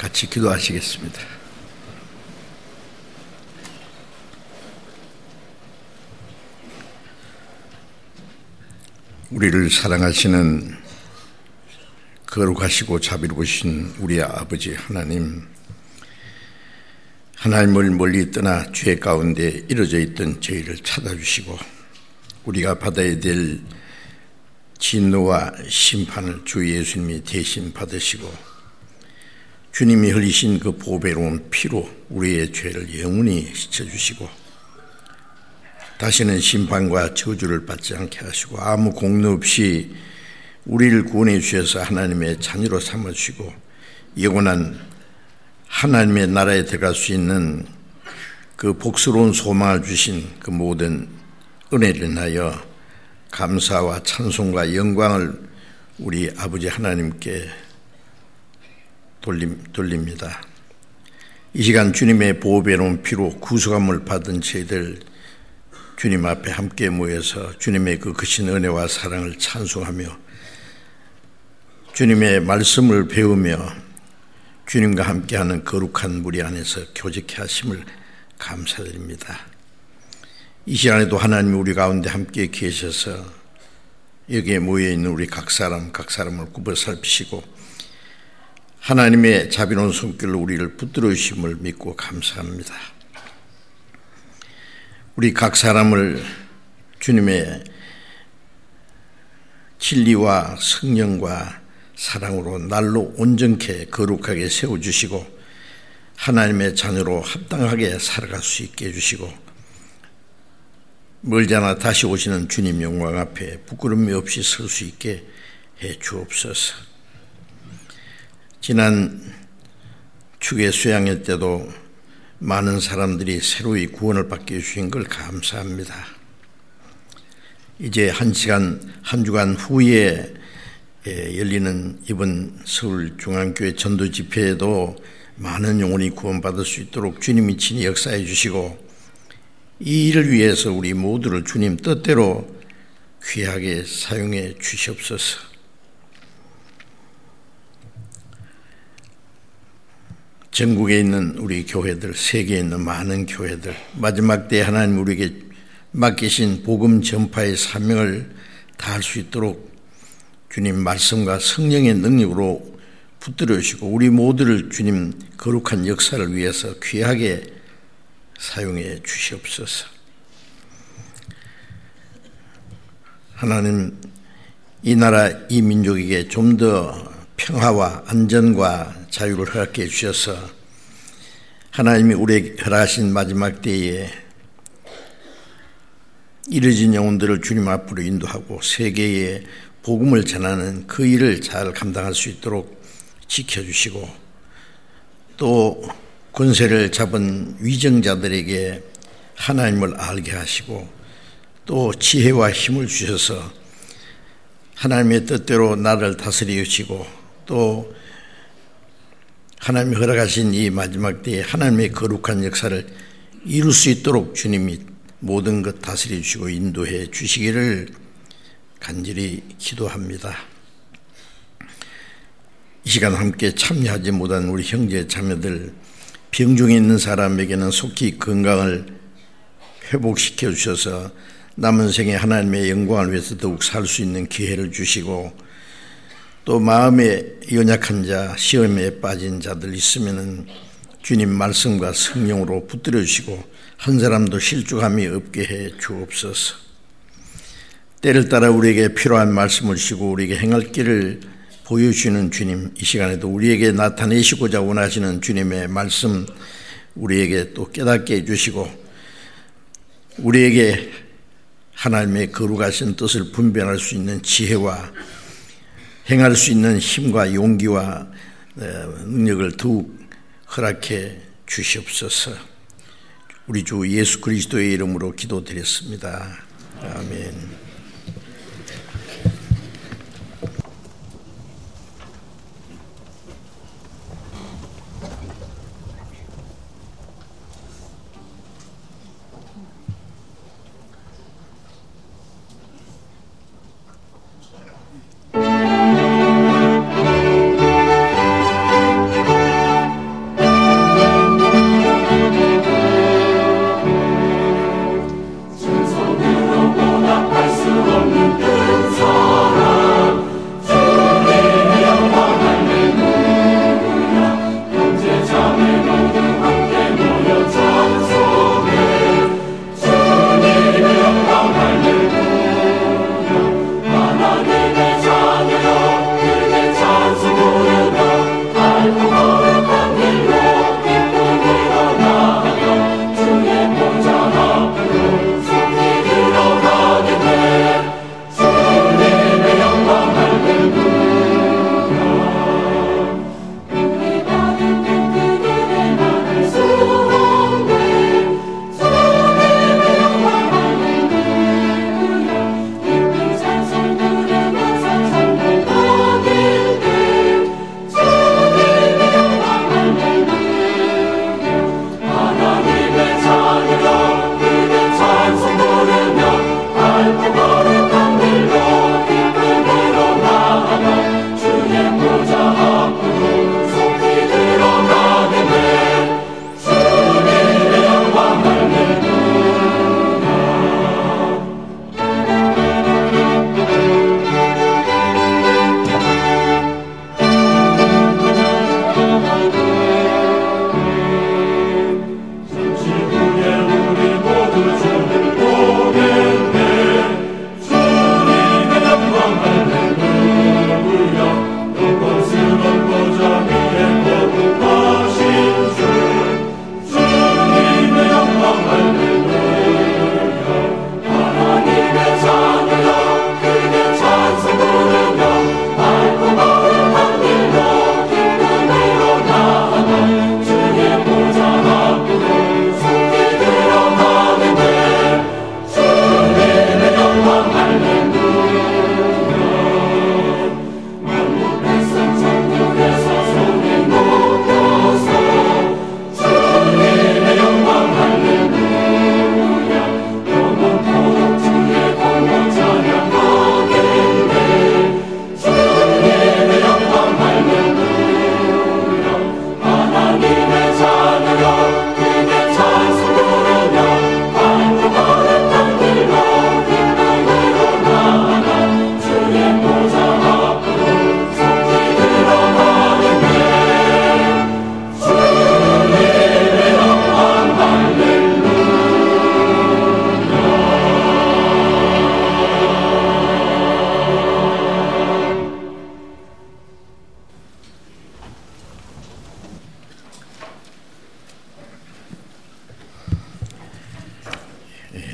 같이 기도하시겠습니다. 우리를 사랑하시는 거룩하시고 자비로우신 우리 아버지 하나님, 하나님을 멀리 떠나 죄 가운데 이루어져 있던 저희를 찾아주시고 우리가 받아야 될 진노와 심판을 주 예수님이 대신 받으시고 주님이 흘리신 그 보배로운 피로 우리의 죄를 영원히 씻어주시고 다시는 심판과 저주를 받지 않게 하시고 아무 공로 없이 우리를 구원해 주셔서 하나님의 자녀로 삼아주시고 영원한 하나님의 나라에 들어갈 수 있는 그 복스러운 소망을 주신 그 모든 은혜를 인하여 감사와 찬송과 영광을 우리 아버지 하나님께 돌립니다. 이 시간 주님의 보배로운 피로 구속함을 받은 저희들 주님 앞에 함께 모여서 주님의 그 크신 은혜와 사랑을 찬송하며 주님의 말씀을 배우며 주님과 함께하는 거룩한 무리 안에서 교제케 하심을 감사드립니다. 이 시간에도 하나님이 우리 가운데 함께 계셔서 여기에 모여있는 우리 각 사람을 굽어 살피시고 하나님의 자비로운 손길로 우리를 붙들어 주심을 믿고 감사합니다. 우리 각 사람을 주님의 진리와 성령과 사랑으로 날로 온전케 거룩하게 세워주시고 하나님의 자녀로 합당하게 살아갈 수 있게 해주시고 멀지 않아 다시 오시는 주님 영광 앞에 부끄러움이 없이 설 수 있게 해 주옵소서. 지난 축의 수양회 때도 많은 사람들이 새로이 구원을 받게 해주신 걸 감사합니다. 이제 한 주간 후에 열리는 이번 서울중앙교회 전도 집회에도 많은 영혼이 구원받을 수 있도록 주님이 친히 역사해 주시고 이 일을 위해서 우리 모두를 주님 뜻대로 귀하게 사용해 주시옵소서. 전국에 있는 우리 교회들, 세계에 있는 많은 교회들, 마지막 때에 하나님 우리에게 맡기신 복음 전파의 사명을 다할 수 있도록 주님 말씀과 성령의 능력으로 붙들어 주시고 우리 모두를 주님 거룩한 역사를 위해서 귀하게 사용해 주시옵소서. 하나님, 이 나라 이 민족에게 좀 더 평화와 안전과 자유를 허락해 주셔서 하나님이 우리에게 허락하신 마지막 때에 이르진 영혼들을 주님 앞으로 인도하고 세계에 복음을 전하는 그 일을 잘 감당할 수 있도록 지켜주시고 또 권세를 잡은 위정자들에게 하나님을 알게 하시고 또 지혜와 힘을 주셔서 하나님의 뜻대로 나를 다스려 주시고 또 하나님이 허락하신 이 마지막 때에 하나님의 거룩한 역사를 이룰 수 있도록 주님이 모든 것 다스려 주시고 인도해 주시기를 간절히 기도합니다. 이 시간 함께 참여하지 못한 우리 형제 자매들, 병중에 있는 사람에게는 속히 건강을 회복시켜 주셔서 남은 생에 하나님의 영광을 위해서 더욱 살 수 있는 기회를 주시고 또 마음에 연약한 자, 시험에 빠진 자들 있으면은 주님 말씀과 성령으로 붙들어 주시고 한 사람도 실족함이 없게 해 주옵소서. 때를 따라 우리에게 필요한 말씀을 주시고 우리에게 행할 길을 보여주시는 주님, 이 시간에도 우리에게 나타내시고자 원하시는 주님의 말씀 우리에게 또 깨닫게 해주시고 우리에게 하나님의 거룩하신 뜻을 분별할 수 있는 지혜와 행할 수 있는 힘과 용기와 능력을 더욱 허락해 주시옵소서. 우리 주 예수 그리스도의 이름으로 기도드렸습니다. 아멘.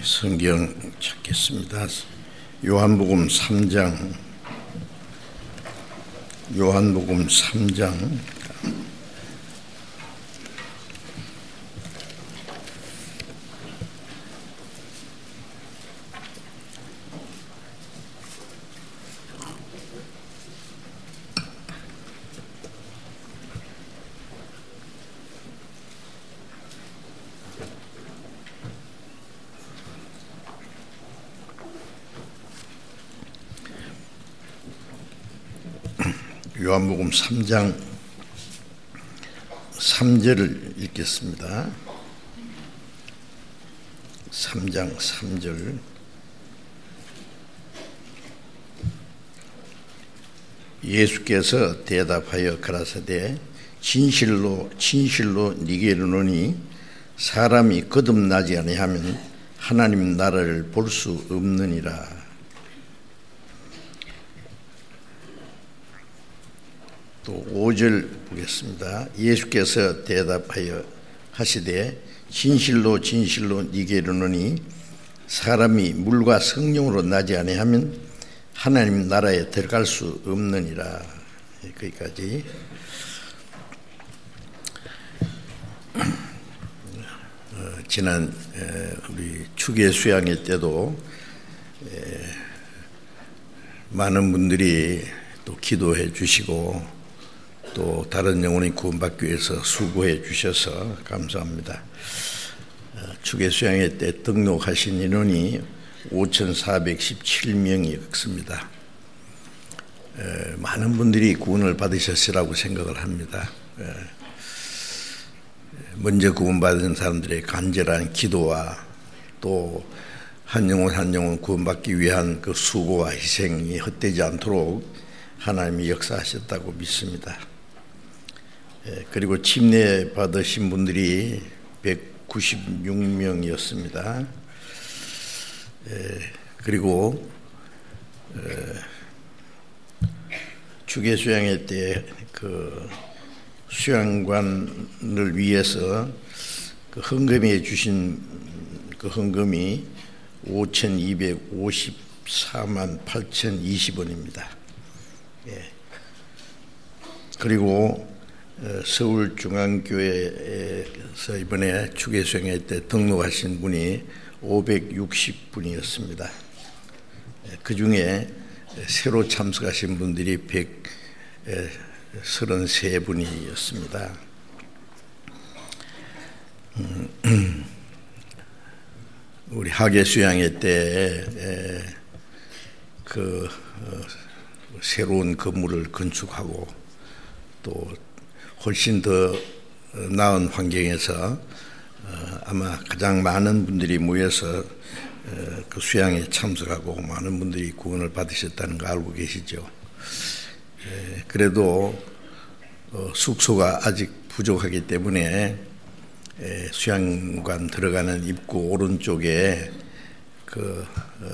성경 찾겠습니다. 요한복음 3장. 요한복음 3장 3절을 읽겠습니다. 3장 3절. 예수께서 대답하여 가라사대 진실로 네게 이르노니 사람이 거듭나지 아니하면 하나님 나라를 볼 수 없느니라. 또 5절 보겠습니다. 예수께서 대답하여 하시되 진실로 네게 이르노니 사람이 물과 성령으로 나지 아니하면 하나님 나라에 들어갈 수 없느니라. 거기까지. 지난 우리 추계 수양회 때도 많은 분들이 또 기도해 주시고 또 다른 영혼이 구원받기 위해서 수고해 주셔서 감사합니다. 추계 수양회 때 등록하신 인원이 5,417명이었습니다. 많은 분들이 구원을 받으셨으라고 생각을 합니다. 먼저 구원받은 사람들의 간절한 기도와 또 한 영혼 구원받기 위한 그 수고와 희생이 헛되지 않도록 하나님이 역사하셨다고 믿습니다. 그리고 침례 받으신 분들이 196명이었습니다. 그리고 주계 수양회 때 그 수양관을 위해서 그 헌금해 주신 그 헌금이 5,254만 8,020원입니다. 그리고 서울중앙교회에서 이번에 추계 수양회 때 등록하신 분이 560분이었습니다. 그 중에 새로 참석하신 분들이 133분이었습니다. 우리 하계 수양회 때 그 새로운 건물을 건축하고 또 훨씬 더 나은 환경에서 아마 가장 많은 분들이 모여서 그 수양에 참석하고 많은 분들이 구원을 받으셨다는 거 알고 계시죠. 그래도 숙소가 아직 부족하기 때문에 수양관 들어가는 입구 오른쪽에 그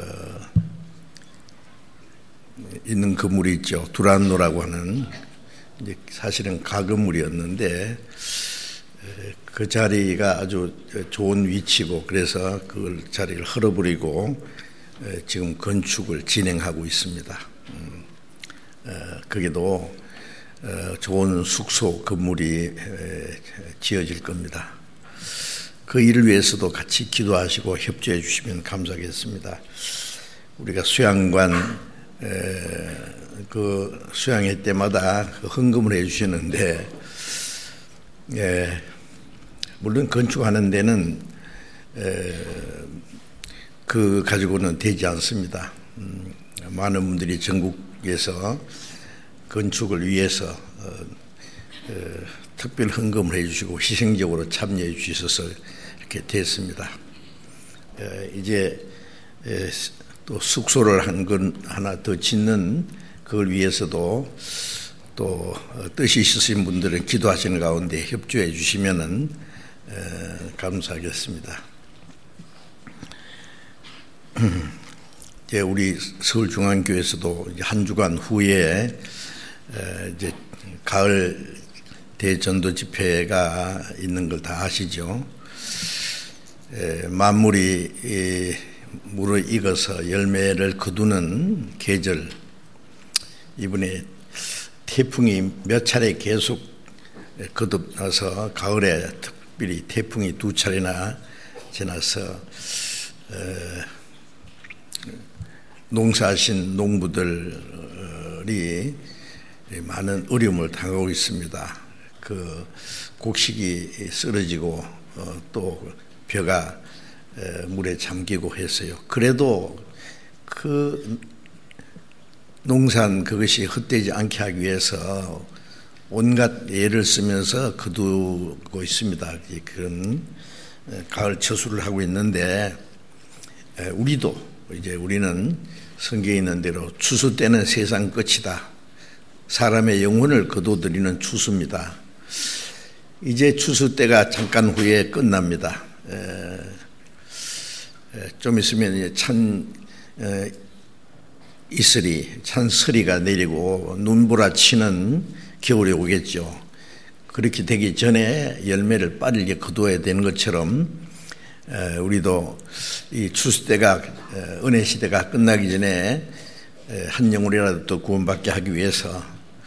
있는 건물이 있죠. 두란노라고 하는 이제 사실은 가건물이었는데 그 자리가 아주 좋은 위치고 그래서 그 자리를 헐어버리고 지금 건축을 진행하고 있습니다. 거기도 좋은 숙소 건물이 지어질 겁니다. 그 일을 위해서도 같이 기도하시고 협조해 주시면 감사하겠습니다. 우리가 수양관 그 수양회 때마다 그 헌금을 해 주시는데 물론 건축하는 데는 그 가지고는 되지 않습니다. 많은 분들이 전국에서 건축을 위해서 특별 헌금을 해 주시고 희생적으로 참여해 주셔서 이렇게 됐습니다. 이제 또 숙소를 한 건 하나 더 짓는 그걸 위해서도 또 뜻이 있으신 분들은 기도하시는 가운데 협조해 주시면은 감사하겠습니다. 이제 우리 서울중앙교회에서도 한 주간 후에 이제 가을 대전도 집회가 있는 걸 다 아시죠? 만물이 물을 익어서 열매를 거두는 계절, 이번에 태풍이 몇 차례 계속 거듭나서 가을에 특별히 태풍이 2차례나 지나서 농사하신 농부들이 많은 어려움을 당하고 있습니다. 그 곡식이 쓰러지고 또 벼가 물에 잠기고 했어요. 그래도 그 농산 그것이 헛되지 않게 하기 위해서 온갖 예를 쓰면서 거두고 있습니다. 그런 가을 처수를 하고 있는데 우리는 성경에 있는 대로 추수 때는 세상 끝이다. 사람의 영혼을 거둬들이는 추수입니다. 이제 추수 때가 잠깐 후에 끝납니다. 좀 있으면 이제 찬설이가 내리고 눈보라치는 겨울이 오겠죠. 그렇게 되기 전에 열매를 빠르게 거두어야 되는 것처럼 우리도 이 추수 때가 은혜 시대가 끝나기 전에 한 영혼이라도 또 구원받게 하기 위해서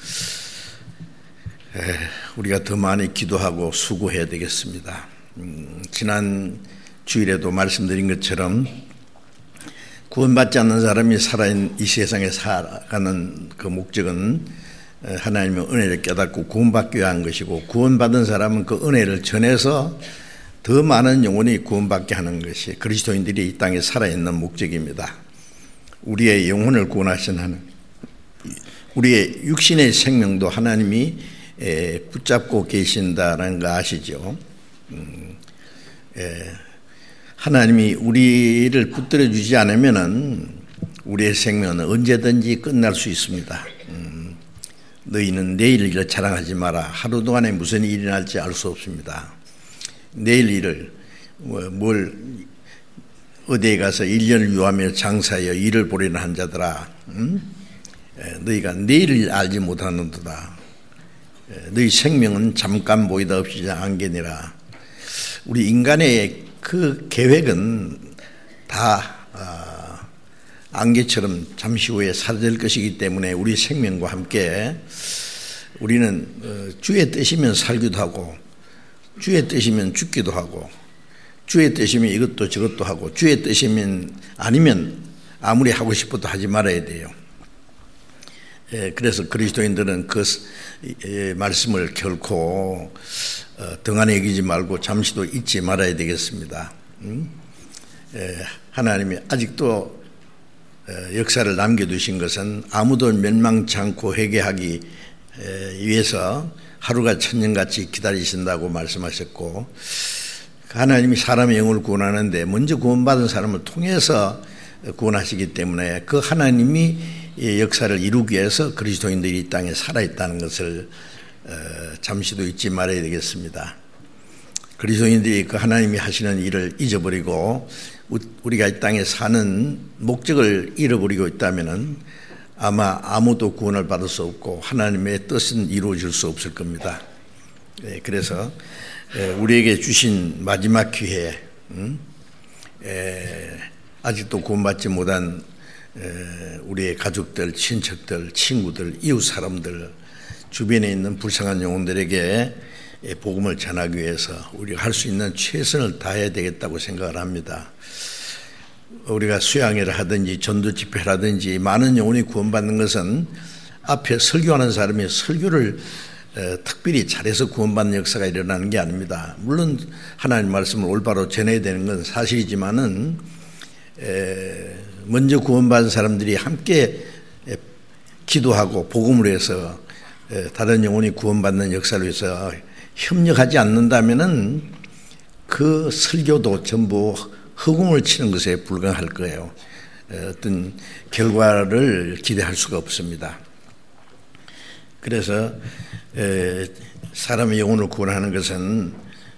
우리가 더 많이 기도하고 수고해야 되겠습니다. 지난 주일에도 말씀드린 것처럼 구원받지 않는 사람이 살아있는 이 세상에 살아가는 그 목적은 하나님의 은혜를 깨닫고 구원받기 위한 것이고, 구원받은 사람은 그 은혜를 전해서 더 많은 영혼이 구원받게 하는 것이 그리스도인들이 이 땅에 살아있는 목적입니다. 우리의 영혼을 구원하신 하나님, 우리의 육신의 생명도 하나님이 붙잡고 계신다는 거 아시죠? 하나님이 우리를 붙들어 주지 않으면은 우리의 생명은 언제든지 끝날 수 있습니다. 너희는 내일 일을 자랑하지 마라. 하루 동안에 무슨 일이 날지 알 수 없습니다. 내일 일을 어디에 가서 1년을 유하며 장사하여 일을 보리는 한 자들아, 너희가 내일을 알지 못하는도다. 너희 생명은 잠깐 보이다 없이 안개니라. 우리 인간의 그 계획은 다 안개처럼 잠시 후에 사라질 것이기 때문에 우리 생명과 함께 우리는 주의 뜻이면 살기도 하고, 주의 뜻이면 죽기도 하고, 주의 뜻이면 이것도 저것도 하고, 주의 뜻이면 아니면 아무리 하고 싶어도 하지 말아야 돼요. 그래서 그리스도인들은 그 말씀을 결코 등한히 여기지 말고 잠시도 잊지 말아야 되겠습니다. 하나님이 아직도 역사를 남겨두신 것은 아무도 멸망치 않고 회개하기 위해서 하루가 천년같이 기다리신다고 말씀하셨고, 하나님이 사람의 영혼을 구원하는데 먼저 구원받은 사람을 통해서 구원하시기 때문에 그 하나님이 역사를 이루기 위해서 그리스도인들이 이 땅에 살아있다는 것을 잠시도 잊지 말아야 되겠습니다. 그리스도인들이 그 하나님이 하시는 일을 잊어버리고 우리가 이 땅에 사는 목적을 잃어버리고 있다면 아마 아무도 구원을 받을 수 없고 하나님의 뜻은 이루어질 수 없을 겁니다. 그래서 우리에게 주신 마지막 기회, 아직도 구원받지 못한 우리의 가족들, 친척들, 친구들, 이웃 사람들, 주변에 있는 불쌍한 영혼들에게 복음을 전하기 위해서 우리가 할 수 있는 최선을 다해야 되겠다고 생각을 합니다. 우리가 수양회를 하든지 전도 집회를 하든지 많은 영혼이 구원받는 것은 앞에 설교하는 사람이 설교를 특별히 잘해서 구원받는 역사가 일어나는 게 아닙니다. 물론 하나님 말씀을 올바로 전해야 되는 건 사실이지만은 먼저 구원받은 사람들이 함께 기도하고 복음을 해서 다른 영혼이 구원받는 역사를 위해서 협력하지 않는다면은 그 설교도 전부 허공을 치는 것에 불과할 거예요. 어떤 결과를 기대할 수가 없습니다. 그래서 사람의 영혼을 구원하는 것은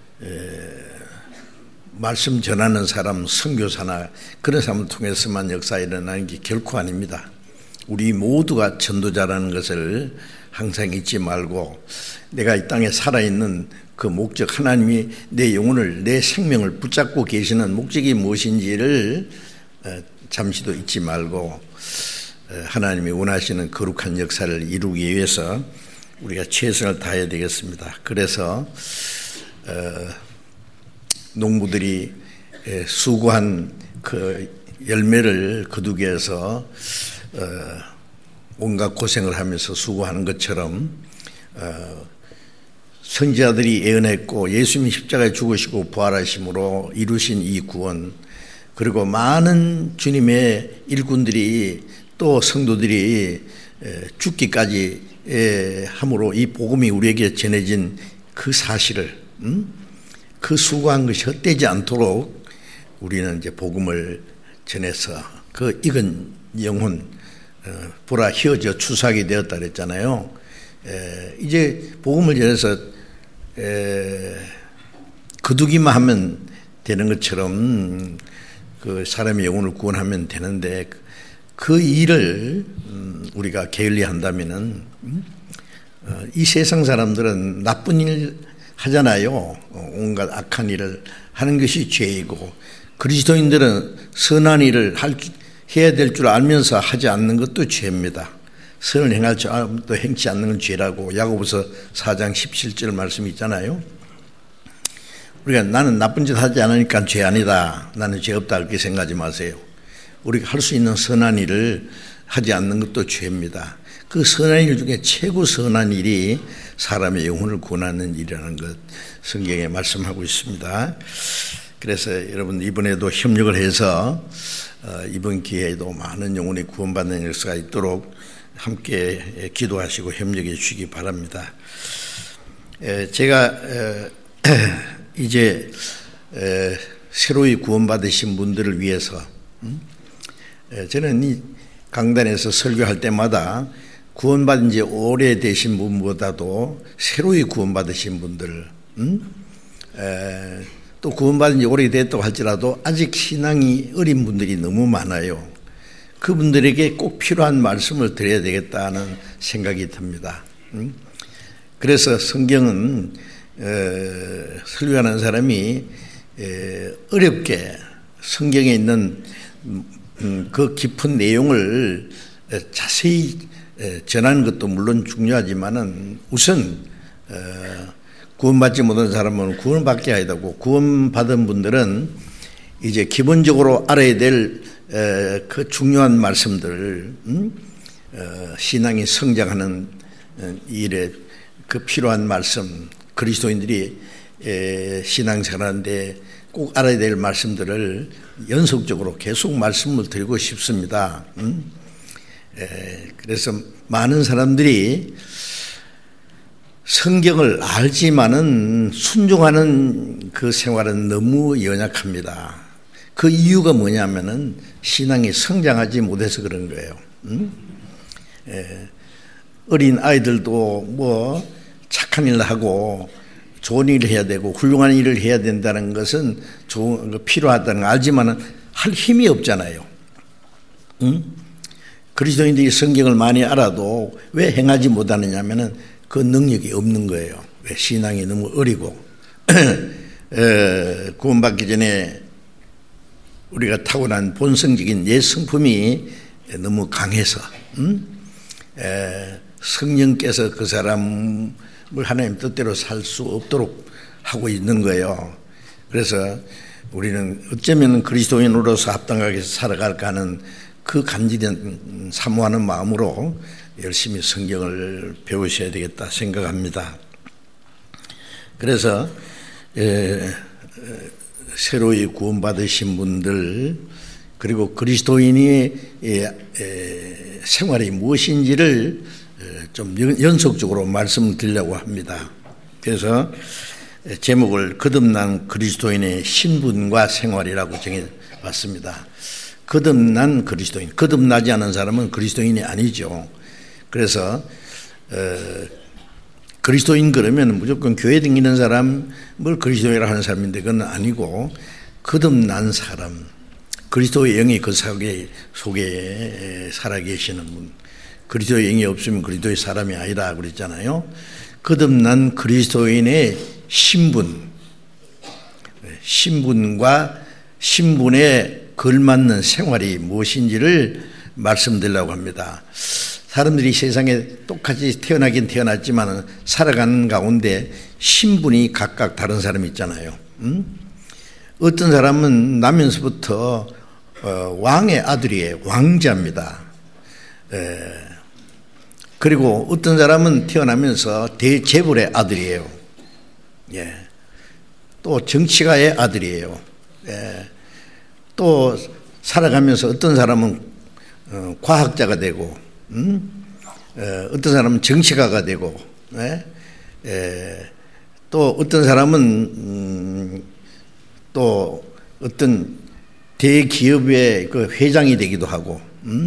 말씀 전하는 사람, 선교사나 그런 사람을 통해서만 역사가 일어나는 게 결코 아닙니다. 우리 모두가 전도자라는 것을 항상 잊지 말고 내가 이 땅에 살아있는 그 목적, 하나님이 내 영혼을, 내 생명을 붙잡고 계시는 목적이 무엇인지를 잠시도 잊지 말고 하나님이 원하시는 거룩한 역사를 이루기 위해서 우리가 최선을 다해야 되겠습니다. 그래서 농부들이 수고한 그 열매를 거두기 위해서 온갖 고생을 하면서 수고하는 것처럼 선지자들이 예언했고 예수님이 십자가에 죽으시고 부활하심으로 이루신 이 구원, 그리고 많은 주님의 일꾼들이 또 성도들이 죽기까지 함으로 이 복음이 우리에게 전해진 그 사실을, 그 수고한 것이 헛되지 않도록 우리는 이제 복음을 전해서 그 익은 영혼 보라 휘어져 추수하게 되었다 그랬잖아요. 이제 복음을 전해서 거두기만 하면 되는 것처럼 그 사람의 영혼을 구원하면 되는데 그 일을 우리가 게을리 한다면은 이 세상 사람들은 나쁜 일 하잖아요. 온갖 악한 일을 하는 것이 죄이고, 그리스도인들은 선한 일을 해야 될 줄 알면서 하지 않는 것도 죄입니다. 선을 행할 줄 알고 행치 않는 건 죄라고 야고보서 4장 17절 말씀이 있잖아요. 우리가 나는 나쁜 짓 하지 않으니까 죄 아니다, 나는 죄 없다 그렇게 생각하지 마세요. 우리가 할 수 있는 선한 일을 하지 않는 것도 죄입니다. 그 선한 일 중에 최고 선한 일이 사람의 영혼을 구원하는 일이라는 것 성경에 말씀하고 있습니다. 그래서 여러분 이번에도 협력을 해서 이번 기회에도 많은 영혼이 구원받는 역사가 있도록 함께 기도하시고 협력해 주시기 바랍니다. 제가 이제 새로이 구원받으신 분들을 위해서 저는 이 강단에서 설교할 때마다 구원받은 지 오래되신 분보다도 새로이 구원받으신 분들, 또 구원받은 지 오래됐다고 할지라도 아직 신앙이 어린 분들이 너무 많아요. 그분들에게 꼭 필요한 말씀을 드려야 되겠다는 생각이 듭니다. 그래서 성경은 설교하는 사람이 어렵게 성경에 있는 그 깊은 내용을 자세히 전하는 것도 물론 중요하지만은 우선 구원받지 못한 사람은 구원받게 해야 되고, 구원받은 분들은 이제 기본적으로 알아야 될 그 중요한 말씀들을 신앙이 성장하는 일에 그 필요한 말씀, 그리스도인들이 신앙생활하는데 꼭 알아야 될 말씀들을 연속적으로 계속 말씀을 드리고 싶습니다. 그래서 많은 사람들이 성경을 알지만은 순종하는 그 생활은 너무 연약합니다. 그 이유가 뭐냐면은 신앙이 성장하지 못해서 그런 거예요. 어린 아이들도 뭐 착한 일을 하고 좋은 일을 해야 되고 훌륭한 일을 해야 된다는 것은 좋은 거 필요하다는 거 알지만은 할 힘이 없잖아요. 그리스도인들이 성경을 많이 알아도 왜 행하지 못하느냐면은 그 능력이 없는 거예요. 왜? 신앙이 너무 어리고 구원받기 전에 우리가 타고난 본성적인 옛 성품이 너무 강해서 성령께서 그 사람을 하나님 뜻대로 살 수 없도록 하고 있는 거예요. 그래서 우리는 어쩌면 그리스도인으로서 합당하게 살아갈까 하는 그 간절한 사모하는 마음으로 열심히 성경을 배우셔야 되겠다 생각합니다. 그래서 새로이 구원받으신 분들, 그리고 그리스도인의 생활이 무엇인지를 좀 연속적으로 말씀을 드리려고 합니다. 그래서 제목을 거듭난 그리스도인의 신분과 생활이라고 정해봤습니다. 거듭난 그리스도인, 거듭나지 않은 사람은 그리스도인이 아니죠. 그래서 그리스도인 그러면 무조건 교회 다니는 사람을 그리스도인이라고 하는 사람인데 그건 아니고, 거듭난 사람, 그리스도의 영이 그 속에 살아계시는 분, 그리스도의 영이 없으면 그리스도의 사람이 아니라 그랬잖아요. 거듭난 그리스도인의 신분과 신분에 걸맞는 생활이 무엇인지를 말씀드리려고 합니다. 사람들이 세상에 똑같이 태어나긴 태어났지만 살아가는 가운데 신분이 각각 다른 사람이 있잖아요. 어떤 사람은 나면서부터 왕의 아들이에요. 왕자입니다. 그리고 어떤 사람은 태어나면서 대재벌의 아들이에요. 또 정치가의 아들이에요. 또 살아가면서 어떤 사람은 과학자가 되고, 어떤 사람은 정치가가 되고, 또 어떤 사람은 또 어떤 대기업의 그 회장이 되기도 하고,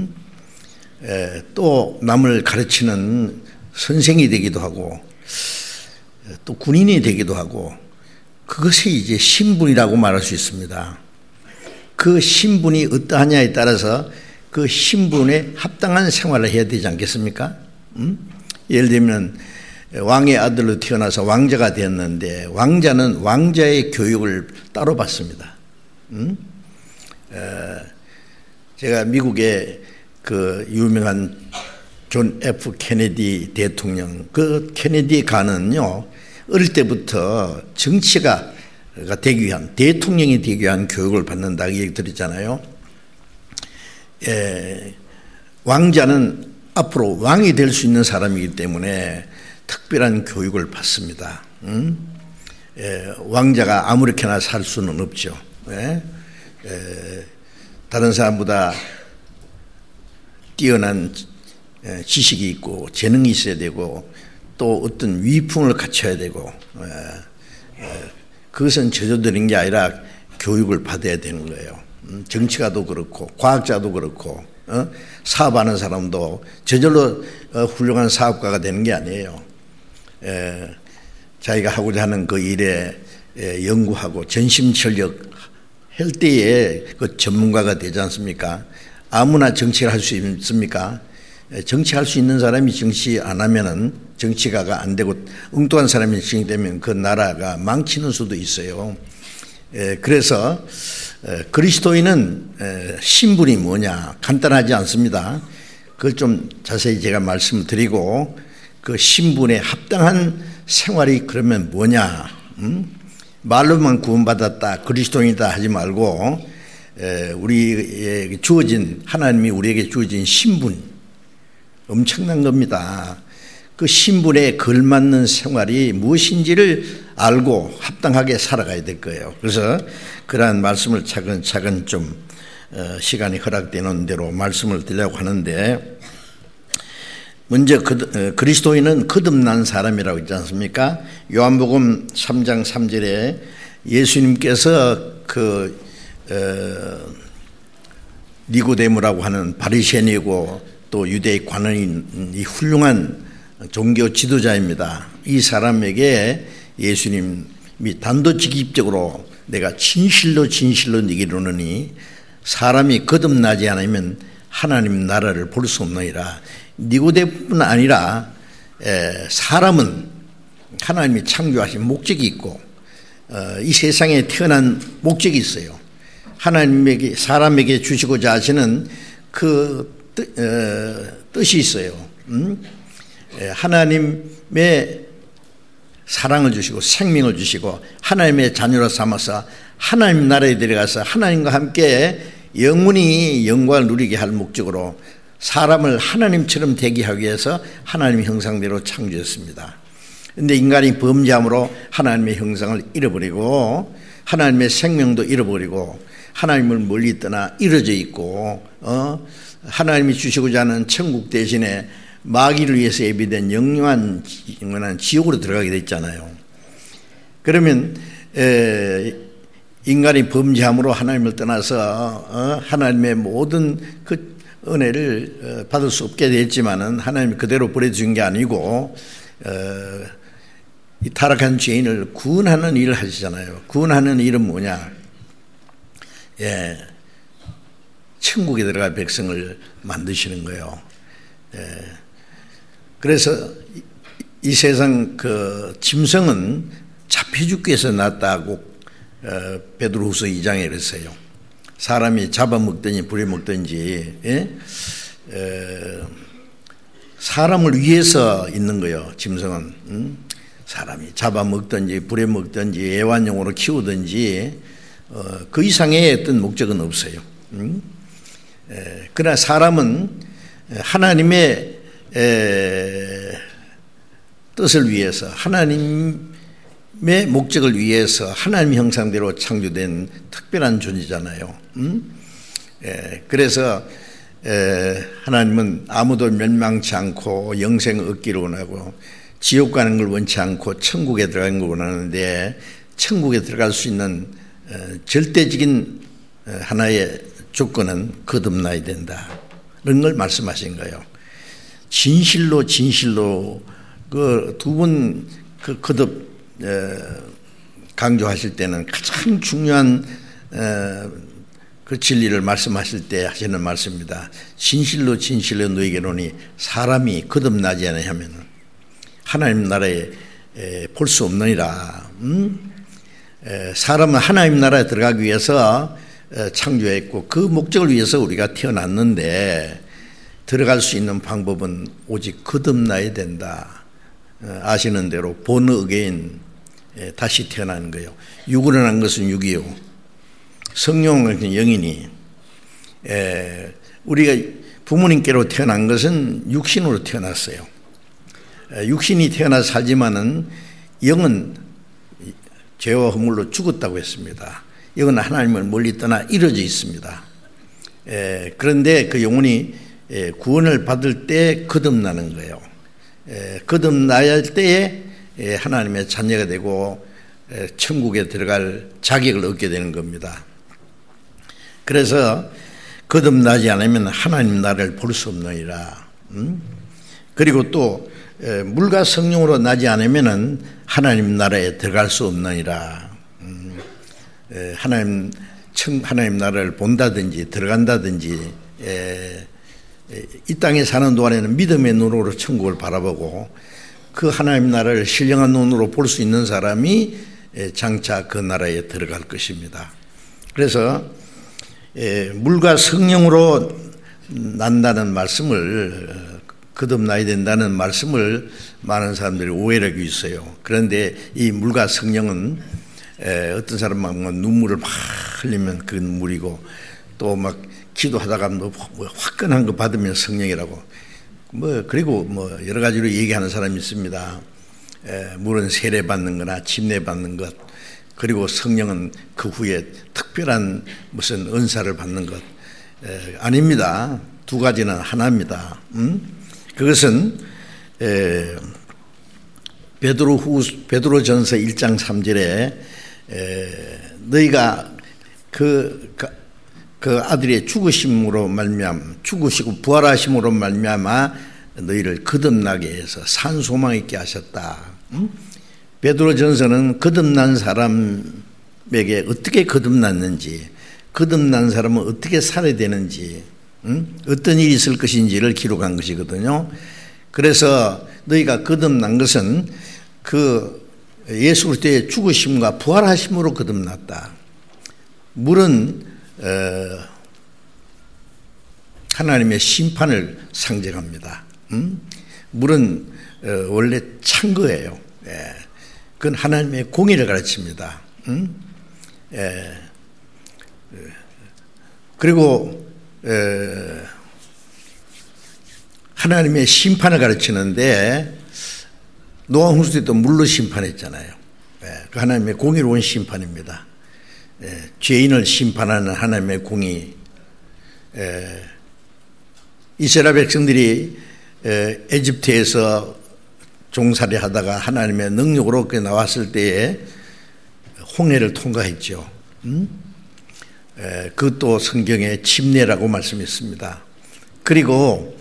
또 남을 가르치는 선생이 되기도 하고, 또 군인이 되기도 하고, 그것이 이제 신분이라고 말할 수 있습니다. 그 신분이 어떠하냐에 따라서 그 신분에 합당한 생활을 해야 되지 않겠습니까? 예를 들면 왕의 아들로 태어나서 왕자가 되었는데 왕자는 왕자의 교육을 따로 받습니다. 제가 미국의 그 유명한 존 F 케네디 대통령, 그 케네디 가는요 어릴 때부터 정치가 되기 위한, 대통령이 되기 위한 교육을 받는다고 얘기 드렸잖아요. 왕자는 앞으로 왕이 될 수 있는 사람이기 때문에 특별한 교육을 받습니다. 왕자가 아무렇게나 살 수는 없죠. 다른 사람보다 뛰어난 지식이 있고 재능이 있어야 되고 또 어떤 위풍을 갖춰야 되고, 그것은 저절되는 게 아니라 교육을 받아야 되는 거예요. 정치가도 그렇고 과학자도 그렇고 사업하는 사람도 저절로 훌륭한 사업가가 되는 게 아니에요. 자기가 하고자 하는 그 일에 연구하고 전심전력 할 때에 그 전문가가 되지 않습니까? 아무나 정치를 할 수 있습니까? 정치할 수 있는 사람이 정치 안 하면은 정치가가 안 되고 엉뚱한 사람이 정치되면 그 나라가 망치는 수도 있어요. 그래서 그리스도인은 신분이 뭐냐 간단하지 않습니다. 그걸 좀 자세히 제가 말씀을 드리고 그 신분에 합당한 생활이 그러면 뭐냐, 말로만 구원받았다 그리스도인이다 하지 말고 우리에게 주어진, 하나님이 우리에게 주어진 신분 엄청난 겁니다. 그 신분에 걸맞는 생활이 무엇인지를 알고 합당하게 살아가야 될 거예요. 그래서 그러한 말씀을 차근차근 좀 시간이 허락되는 대로 말씀을 드리려고 하는데, 먼저 그리스도인은 거듭난 사람이라고 있지 않습니까? 요한복음 3장 3절에 예수님께서 니고데모라고 하는 바리새인이고 또 유대의 관원인 이 훌륭한 종교 지도자입니다. 이 사람에게 예수님이 단도직입적으로 내가 진실로 네게 이르노니 사람이 거듭나지 않으면 하나님 나라를 볼 수 없느니라. 니고데모뿐 아니라 사람은 하나님이 창조하신 목적이 있고 이 세상에 태어난 목적이 있어요. 하나님에게, 사람에게 주시고자 하시는 그 뜻이 있어요. 하나님의 사랑을 주시고 생명을 주시고 하나님의 자녀로 삼아서 하나님 나라에 들어가서 하나님과 함께 영원히 영광을 누리게 할 목적으로 사람을 하나님처럼 되게 하기 위해서 하나님의 형상대로 창조했습니다. 그런데 인간이 범죄함으로 하나님의 형상을 잃어버리고 하나님의 생명도 잃어버리고 하나님을 멀리 떠나 이루어져 있고 하나님이 주시고자 하는 천국 대신에 마귀를 위해서 예비된 영원한 지옥으로 들어가게 됐잖아요. 그러면 인간이 범죄함으로 하나님을 떠나서 하나님의 모든 그 은혜를 받을 수 없게 됐지만은 하나님이 그대로 버려준 게 아니고 이 타락한 죄인을 구원하는 일을 하시잖아요. 구원하는 일은 뭐냐? 천국에 들어갈 백성을 만드시는 거예요. 그래서 이 세상 그 짐승은 잡혀 죽기 위해서 났다고 베드로후서 2장에 그랬어요. 사람이 잡아먹든지 부려먹든지 사람을 위해서 있는 거예요. 짐승은 사람이 잡아먹든지 부려먹든지 애완용으로 키우든지 그 이상의 어떤 목적은 없어요. 그러나 사람은 하나님의 뜻을 위해서, 하나님의 목적을 위해서 하나님 형상대로 창조된 특별한 존재잖아요. 그래서 하나님은 아무도 멸망치 않고 영생을 얻기를 원하고 지옥 가는 걸 원치 않고 천국에 들어가는 걸 원하는데, 천국에 들어갈 수 있는 절대적인 하나의 조건은 거듭나야 된다, 이런 걸 말씀하신 거예요. 진실로 그 두 번 그 거듭 강조하실 때는 가장 중요한 그 진리를 말씀하실 때 하시는 말씀입니다. 진실로 너희에게로니 사람이 거듭나지 아니하면 하나님 나라에 볼 수 없느니라. 사람은 하나님 나라에 들어가기 위해서 창조했고 그 목적을 위해서 우리가 태어났는데, 들어갈 수 있는 방법은 오직 거듭나야 된다. 아시는 대로 born again, 다시 태어나는 거예요. 육으로 난 것은 육이요, 성령은 영이니, 우리가 부모님께로 태어난 것은 육신으로 태어났어요. 육신이 태어나 살지만은 영은 죄와 허물로 죽었다고 했습니다. 영은 하나님을 멀리 떠나 이루어져 있습니다. 그런데 그 영혼이 구원을 받을 때 거듭나는 거예요. 거듭나야 할 때에 하나님의 자녀가 되고 천국에 들어갈 자격을 얻게 되는 겁니다. 그래서 거듭나지 않으면 하나님 나라를 볼 수 없느니라. 그리고 또 물과 성령으로 나지 않으면 하나님 나라에 들어갈 수 없느니라. 하나님 나라를 본다든지 들어간다든지 이 땅에 사는 동안에는 믿음의 눈으로 천국을 바라보고 그 하나님 나라를 신령한 눈으로 볼 수 있는 사람이 장차 그 나라에 들어갈 것입니다. 그래서 물과 성령으로 난다는 말씀을, 거듭나야 된다는 말씀을 많은 사람들이 오해를 하고 있어요. 그런데 이 물과 성령은 어떤 사람은 눈물을 막 흘리면 그 눈물이고, 또 막 기도하다가 뭐 화끈한 거 받으면 성령이라고, 그리고 여러 가지로 얘기하는 사람이 있습니다. 물은 세례 받는 거나 침례 받는 것, 그리고 성령은 그 후에 특별한 무슨 은사를 받는 것. 아닙니다. 두 가지는 하나입니다. 그것은 베드로전서 1장 3절에 너희가 그 아들의 죽으심으로 죽으시고 부활하심으로 말미암아 너희를 거듭나게 해서 산 소망 있게 하셨다. 베드로전서는 거듭난 사람에게 어떻게 거듭났는지, 거듭난 사람은 어떻게 살아야 되는지, 어떤 일이 있을 것인지를 기록한 것이거든요. 그래서 너희가 거듭난 것은 그 예수 그리스도의 죽으심과 부활하심으로 거듭났다. 물은 하나님의 심판을 상징합니다. 물은 원래 찬 거예요. 그건 하나님의 공의를 가르칩니다. 그리고 하나님의 심판을 가르치는데, 노아 홍수 때도 물로 심판했잖아요. 그 하나님의 공의로운 심판입니다. 죄인을 심판하는 하나님의 공의. 이스라엘 백성들이 에집트에서 종살이 하다가 하나님의 능력으로 나왔을 때에 홍해를 통과했죠. 그것도 성경에 침례라고 말씀했습니다. 그리고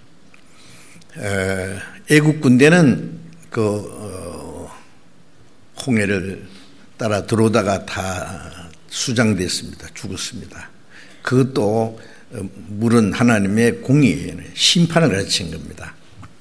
애국 군대는 홍해를 따라 들어오다가 다 수장됐습니다. 죽었습니다. 그것도 물은 하나님의 공의예요. 심판을 가르친 겁니다.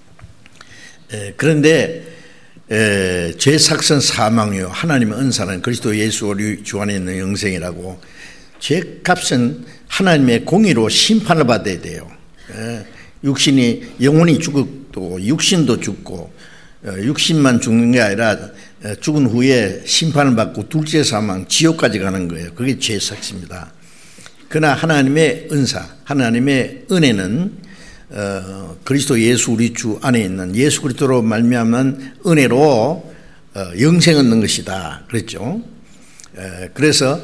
그런데 죄삭선 사망이요 하나님의 은사는 그리스도 예수 우리 주 안에 있는 영생이라고, 죄값은 하나님의 공의로 심판을 받아야 돼요. 육신이 영혼이 죽고 육신도 죽고, 육신만 죽는 게 아니라 죽은 후에 심판을 받고 둘째 사망 지옥까지 가는 거예요. 그게 죄삭입니다. 그러나 하나님의 은사, 하나님의 은혜는 그리스도 예수 우리 주 안에 있는 예수 그리스도로 말미암은 은혜로 영생 얻는 것이다 그랬죠. 그래서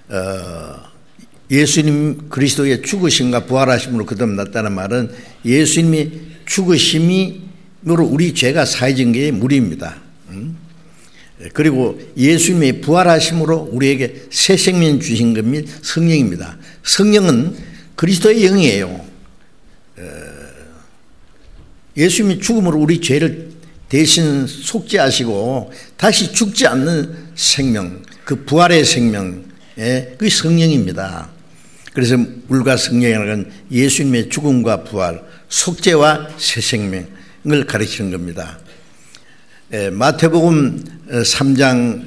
예수님 그리스도의 죽으심과 부활하심으로 거듭났다는 말은 예수님이 죽으심으로 우리 죄가 사해진 게 무리입니다. 그리고 예수님의 부활하심으로 우리에게 새 생명 주신 것 및 성령입니다. 성령은 그리스도의 영이에요. 예수님이 죽음으로 우리 죄를 대신 속죄하시고 다시 죽지 않는 생명, 그 부활의 생명, 그 성령입니다. 그래서 물과 성령이라는 건 예수님의 죽음과 부활, 속죄와 새 생명을 가르치는 겁니다. 마태복음 3장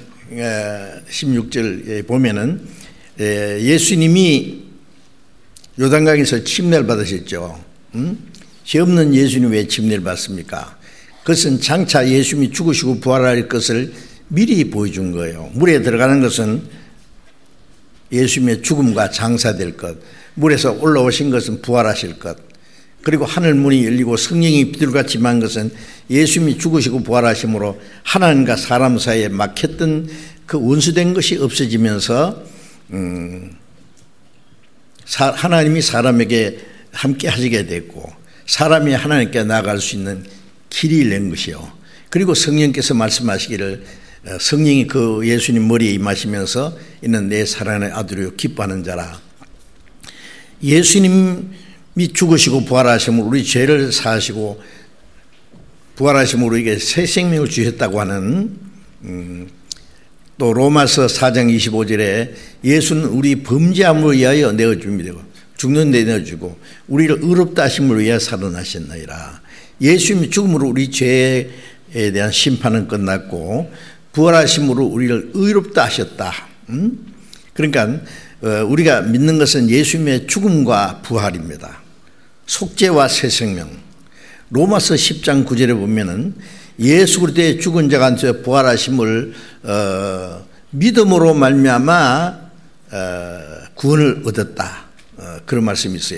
16절에 보면은 예수님이 요단강에서 침례를 받으셨죠. 죄 없는 예수님이 왜 침례를 받습니까? 그것은 장차 예수님이 죽으시고 부활할 것을 미리 보여준 거예요. 물에 들어가는 것은 예수님의 죽음과 장사될 것, 물에서 올라오신 것은 부활하실 것, 그리고 하늘 문이 열리고 성령이 비둘같이 임한 것은 예수님이 죽으시고 부활하심으로 하나님과 사람 사이에 막혔던 그 원수된 것이 없어지면서 하나님이 사람에게 함께 하시게 됐고, 사람이 하나님께 나아갈 수 있는 길이 낸 것이요. 그리고 성령께서 말씀하시기를 성령이 그 예수님 머리에 임하시면서 이는 내 사랑하는 아들이요 기뻐하는 자라. 예수님이 죽으시고 부활하심으로 우리 죄를 사하시고 부활하심으로 우리에게 새 생명을 주셨다고 하는, 또 로마서 4장 25절에 예수는 우리 범죄함을 위하여 내어줍니다. 죽는 데 내어주고 우리를 의롭다 하심을 위하여 살아나셨나이다. 예수님이 죽음으로 우리 죄에 대한 심판은 끝났고 부활하심으로 우리를 의롭다 하셨다. 그러니까 우리가 믿는 것은 예수님의 죽음과 부활입니다. 속죄와 새 생명. 로마서 10장 9절에 보면은 예수 그리스도의 죽은 자가 안에서 부활하심을 믿음으로 말미암아 구원을 얻었다. 그런 말씀이 있어요.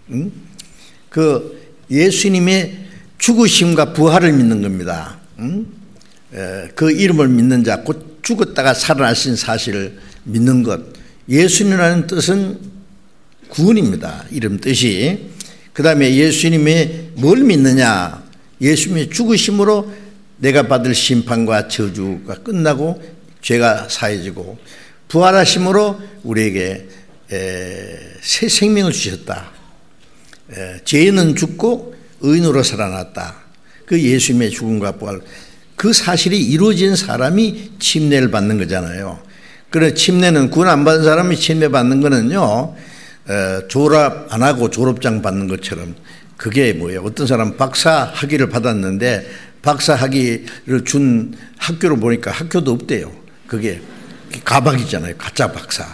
그 예수님의 죽으심과 부활을 믿는 겁니다. 그 이름을 믿는 자, 곧 죽었다가 살아나신 사실을 믿는 것. 예수님이라는 뜻은 구원입니다. 이름 뜻이. 그 다음에 예수님의 뭘 믿느냐? 예수님의 죽으심으로 내가 받을 심판과 저주가 끝나고 죄가 사해지고 부활하심으로 우리에게 새 생명을 주셨다. 죄는 죽고 의인으로 살아났다. 그 예수님의 죽음과 부활, 그 사실이 이루어진 사람이 침례를 받는 거잖아요. 그래 침례는 구원 안 받은 사람이 침례 받는 거는요, 졸업 안 하고 졸업장 받는 것처럼. 그게 뭐예요? 어떤 사람 박사 학위를 받았는데 박사 학위를 준 학교를 보니까 학교도 없대요. 그게 가박이잖아요. 가짜 박사.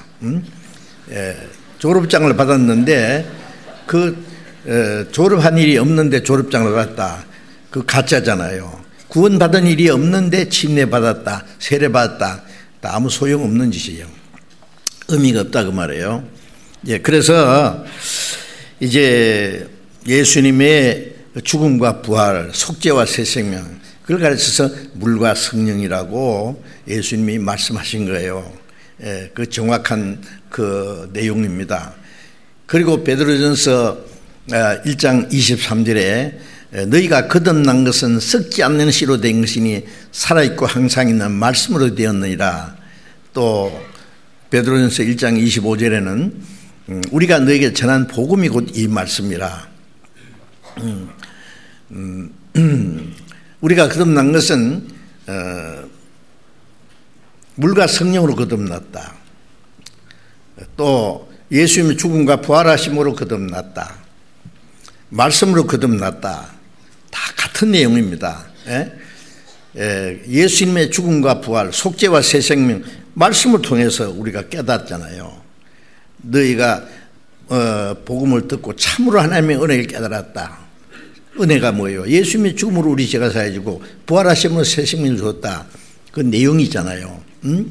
졸업장을 받았는데 졸업한 일이 없는데 졸업장을 받았다. 그 가짜잖아요. 구원받은 일이 없는데 침례 받았다, 세례 받았다. 아무 소용없는 짓이에요. 의미가 없다 그 말이에요. 그래서 이제 예수님의 죽음과 부활, 속죄와 새 생명, 그걸 가르쳐서 물과 성령이라고 예수님이 말씀하신 거예요. 그 정확한 그 내용입니다. 그리고 베드로전서 1장 23절에 너희가 거듭난 것은 썩지 않는 씨로 된 것이니 살아있고 항상 있는 말씀으로 되었느니라. 또 베드로전서 1장 25절에는 우리가 너에게 전한 복음이 곧 이 말씀이라. 우리가 거듭난 것은 물과 성령으로 거듭났다. 또 예수님의 죽음과 부활하심으로 거듭났다. 말씀으로 거듭났다. 다 같은 내용입니다. 예수님의 죽음과 부활, 속죄와 새 생명, 말씀을 통해서 우리가 깨닫잖아요. 너희가 복음을 듣고 참으로 하나님의 은혜를 깨달았다. 은혜가 뭐예요? 예수님의 죽음으로 우리 죄가 사해지고 부활하심으로 새 생명을 주었다. 그 내용이잖아요.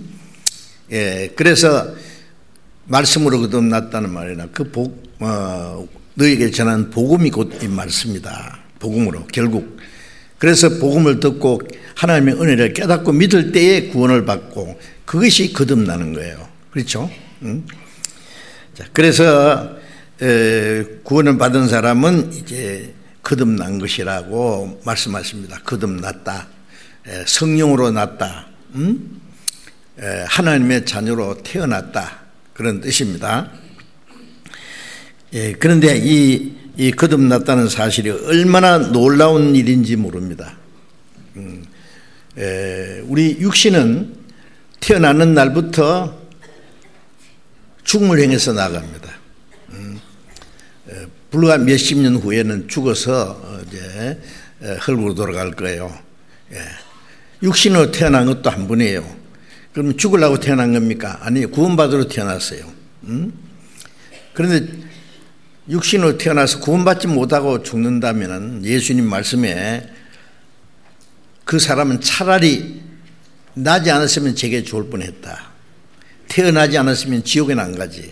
그래서 말씀으로 거듭났다는 말이나 너희에게 전한 복음이 곧 이 말씀이다. 복음으로 결국. 그래서 복음을 듣고 하나님의 은혜를 깨닫고 믿을 때에 구원을 받고 그것이 거듭나는 거예요. 그렇죠? 자, 그래서 구원을 받은 사람은 이제 거듭난 것이라고 말씀하십니다. 거듭났다. 성령으로 났다. 하나님의 자녀로 태어났다. 그런 뜻입니다. 그런데 이 거듭났다는 사실이 얼마나 놀라운 일인지 모릅니다. 우리 육신은 태어나는 날부터 죽음을 향해서 나갑니다. 불과 몇십 년 후에는 죽어서 이제 흙으로 돌아갈 거예요. 육신으로 태어난 것도 한 분이에요. 그럼 죽으려고 태어난 겁니까? 아니요, 구원받으러 태어났어요. 그런데 육신으로 태어나서 구원받지 못하고 죽는다면 예수님 말씀에 그 사람은 차라리 나지 않았으면 제게 좋을 뻔했다. 태어나지 않았으면 지옥에는 안 가지.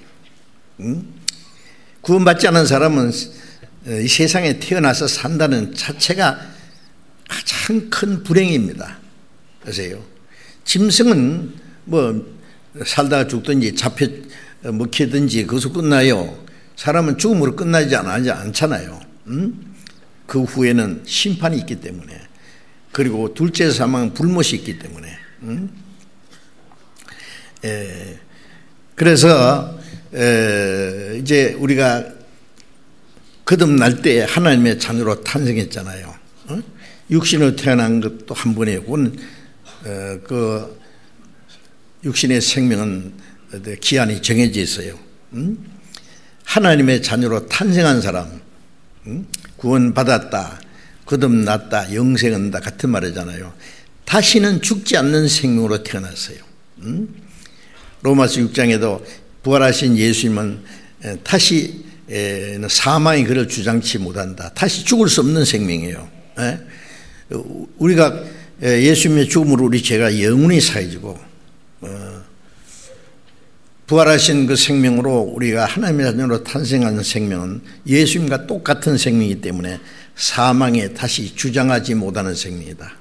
구원받지 않은 사람은 이 세상에 태어나서 산다는 자체가 가장 큰 불행입니다. 아세요? 짐승은 뭐 살다가 죽든지 잡혀 먹히든지 거기서 끝나요. 사람은 죽음으로 끝나지 않잖아요. 그 후에는 심판이 있기 때문에, 그리고 둘째 사망은 불못이 있기 때문에. 그래서 이제 우리가 거듭날 때 하나님의 자녀로 탄생했잖아요. 육신으로 태어난 것도 한 번이에요. 그건 그 육신의 생명은 기한이 정해져 있어요. 하나님의 자녀로 탄생한 사람, 구원받았다, 거듭났다, 영생 얻는다 같은 말이잖아요. 다시는 죽지 않는 생명으로 태어났어요. 로마서 6장에도 부활하신 예수님은 다시 사망이 그를 주장치 못한다. 다시 죽을 수 없는 생명이에요. 우리가 예수님의 죽음으로 우리 죄가 영원히 사해지고 부활하신 그 생명으로 우리가 하나님의 자녀로 탄생하는 생명은 예수님과 똑같은 생명이기 때문에 사망에 다시 주장하지 못하는 생명이다.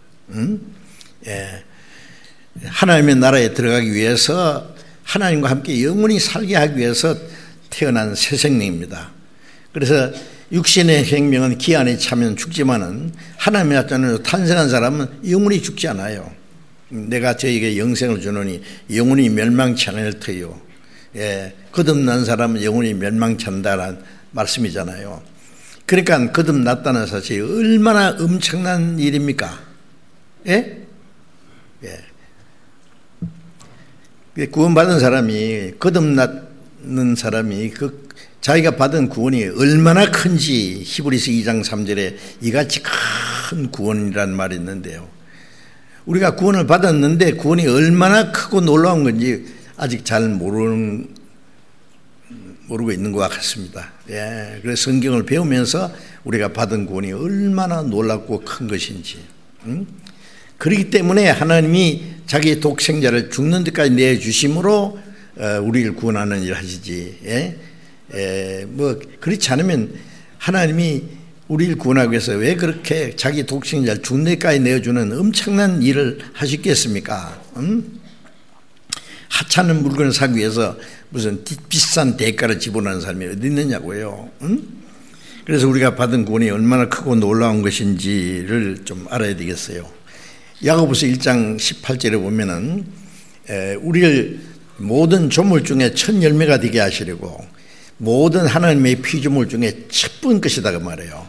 하나님의 나라에 들어가기 위해서 하나님과 함께 영원히 살게 하기 위해서 태어난 새 생명입니다. 그래서 육신의 생명은 기한에 차면 죽지만은 하나님의 자녀로 탄생한 사람은 영원히 죽지 않아요. 내가 저에게 영생을 주노니 영원히 멸망치 않을 터요. 거듭난 사람은 영원히 멸망치 않는다는 말씀이잖아요. 그러니까 거듭났다는 사실이 얼마나 엄청난 일입니까? 구원받은 사람이, 거듭났는 사람이 그 자기가 받은 구원이 얼마나 큰지 히브리서 2장 3절에 이같이 큰 구원이라는 말이 있는데요. 우리가 구원을 받았는데 구원이 얼마나 크고 놀라운 건지 아직 잘 모르고 있는 것 같습니다. 그래서 성경을 배우면서 우리가 받은 구원이 얼마나 놀랍고 큰 것인지. 그렇기 때문에 하나님이 자기 독생자를 죽는 데까지 내주심으로 우리를 구원하는 일을 하시지. 뭐 그렇지 않으면 하나님이 우리를 구원하기 위해서 왜 그렇게 자기 독생자를 죽는 데까지 내어주는 엄청난 일을 하셨겠습니까? 하찮은 물건을 사기 위해서 무슨 비싼 대가를 지불하는 사람이 어디 있느냐고요. 그래서 우리가 받은 구원이 얼마나 크고 놀라운 것인지를 좀 알아야 되겠어요. 야고보서 1장 18절에 보면은 우리를 모든 조물 중에 첫 열매가 되게 하시려고 모든 하나님의 피조물 중에 첫분 것이다 그 말이에요.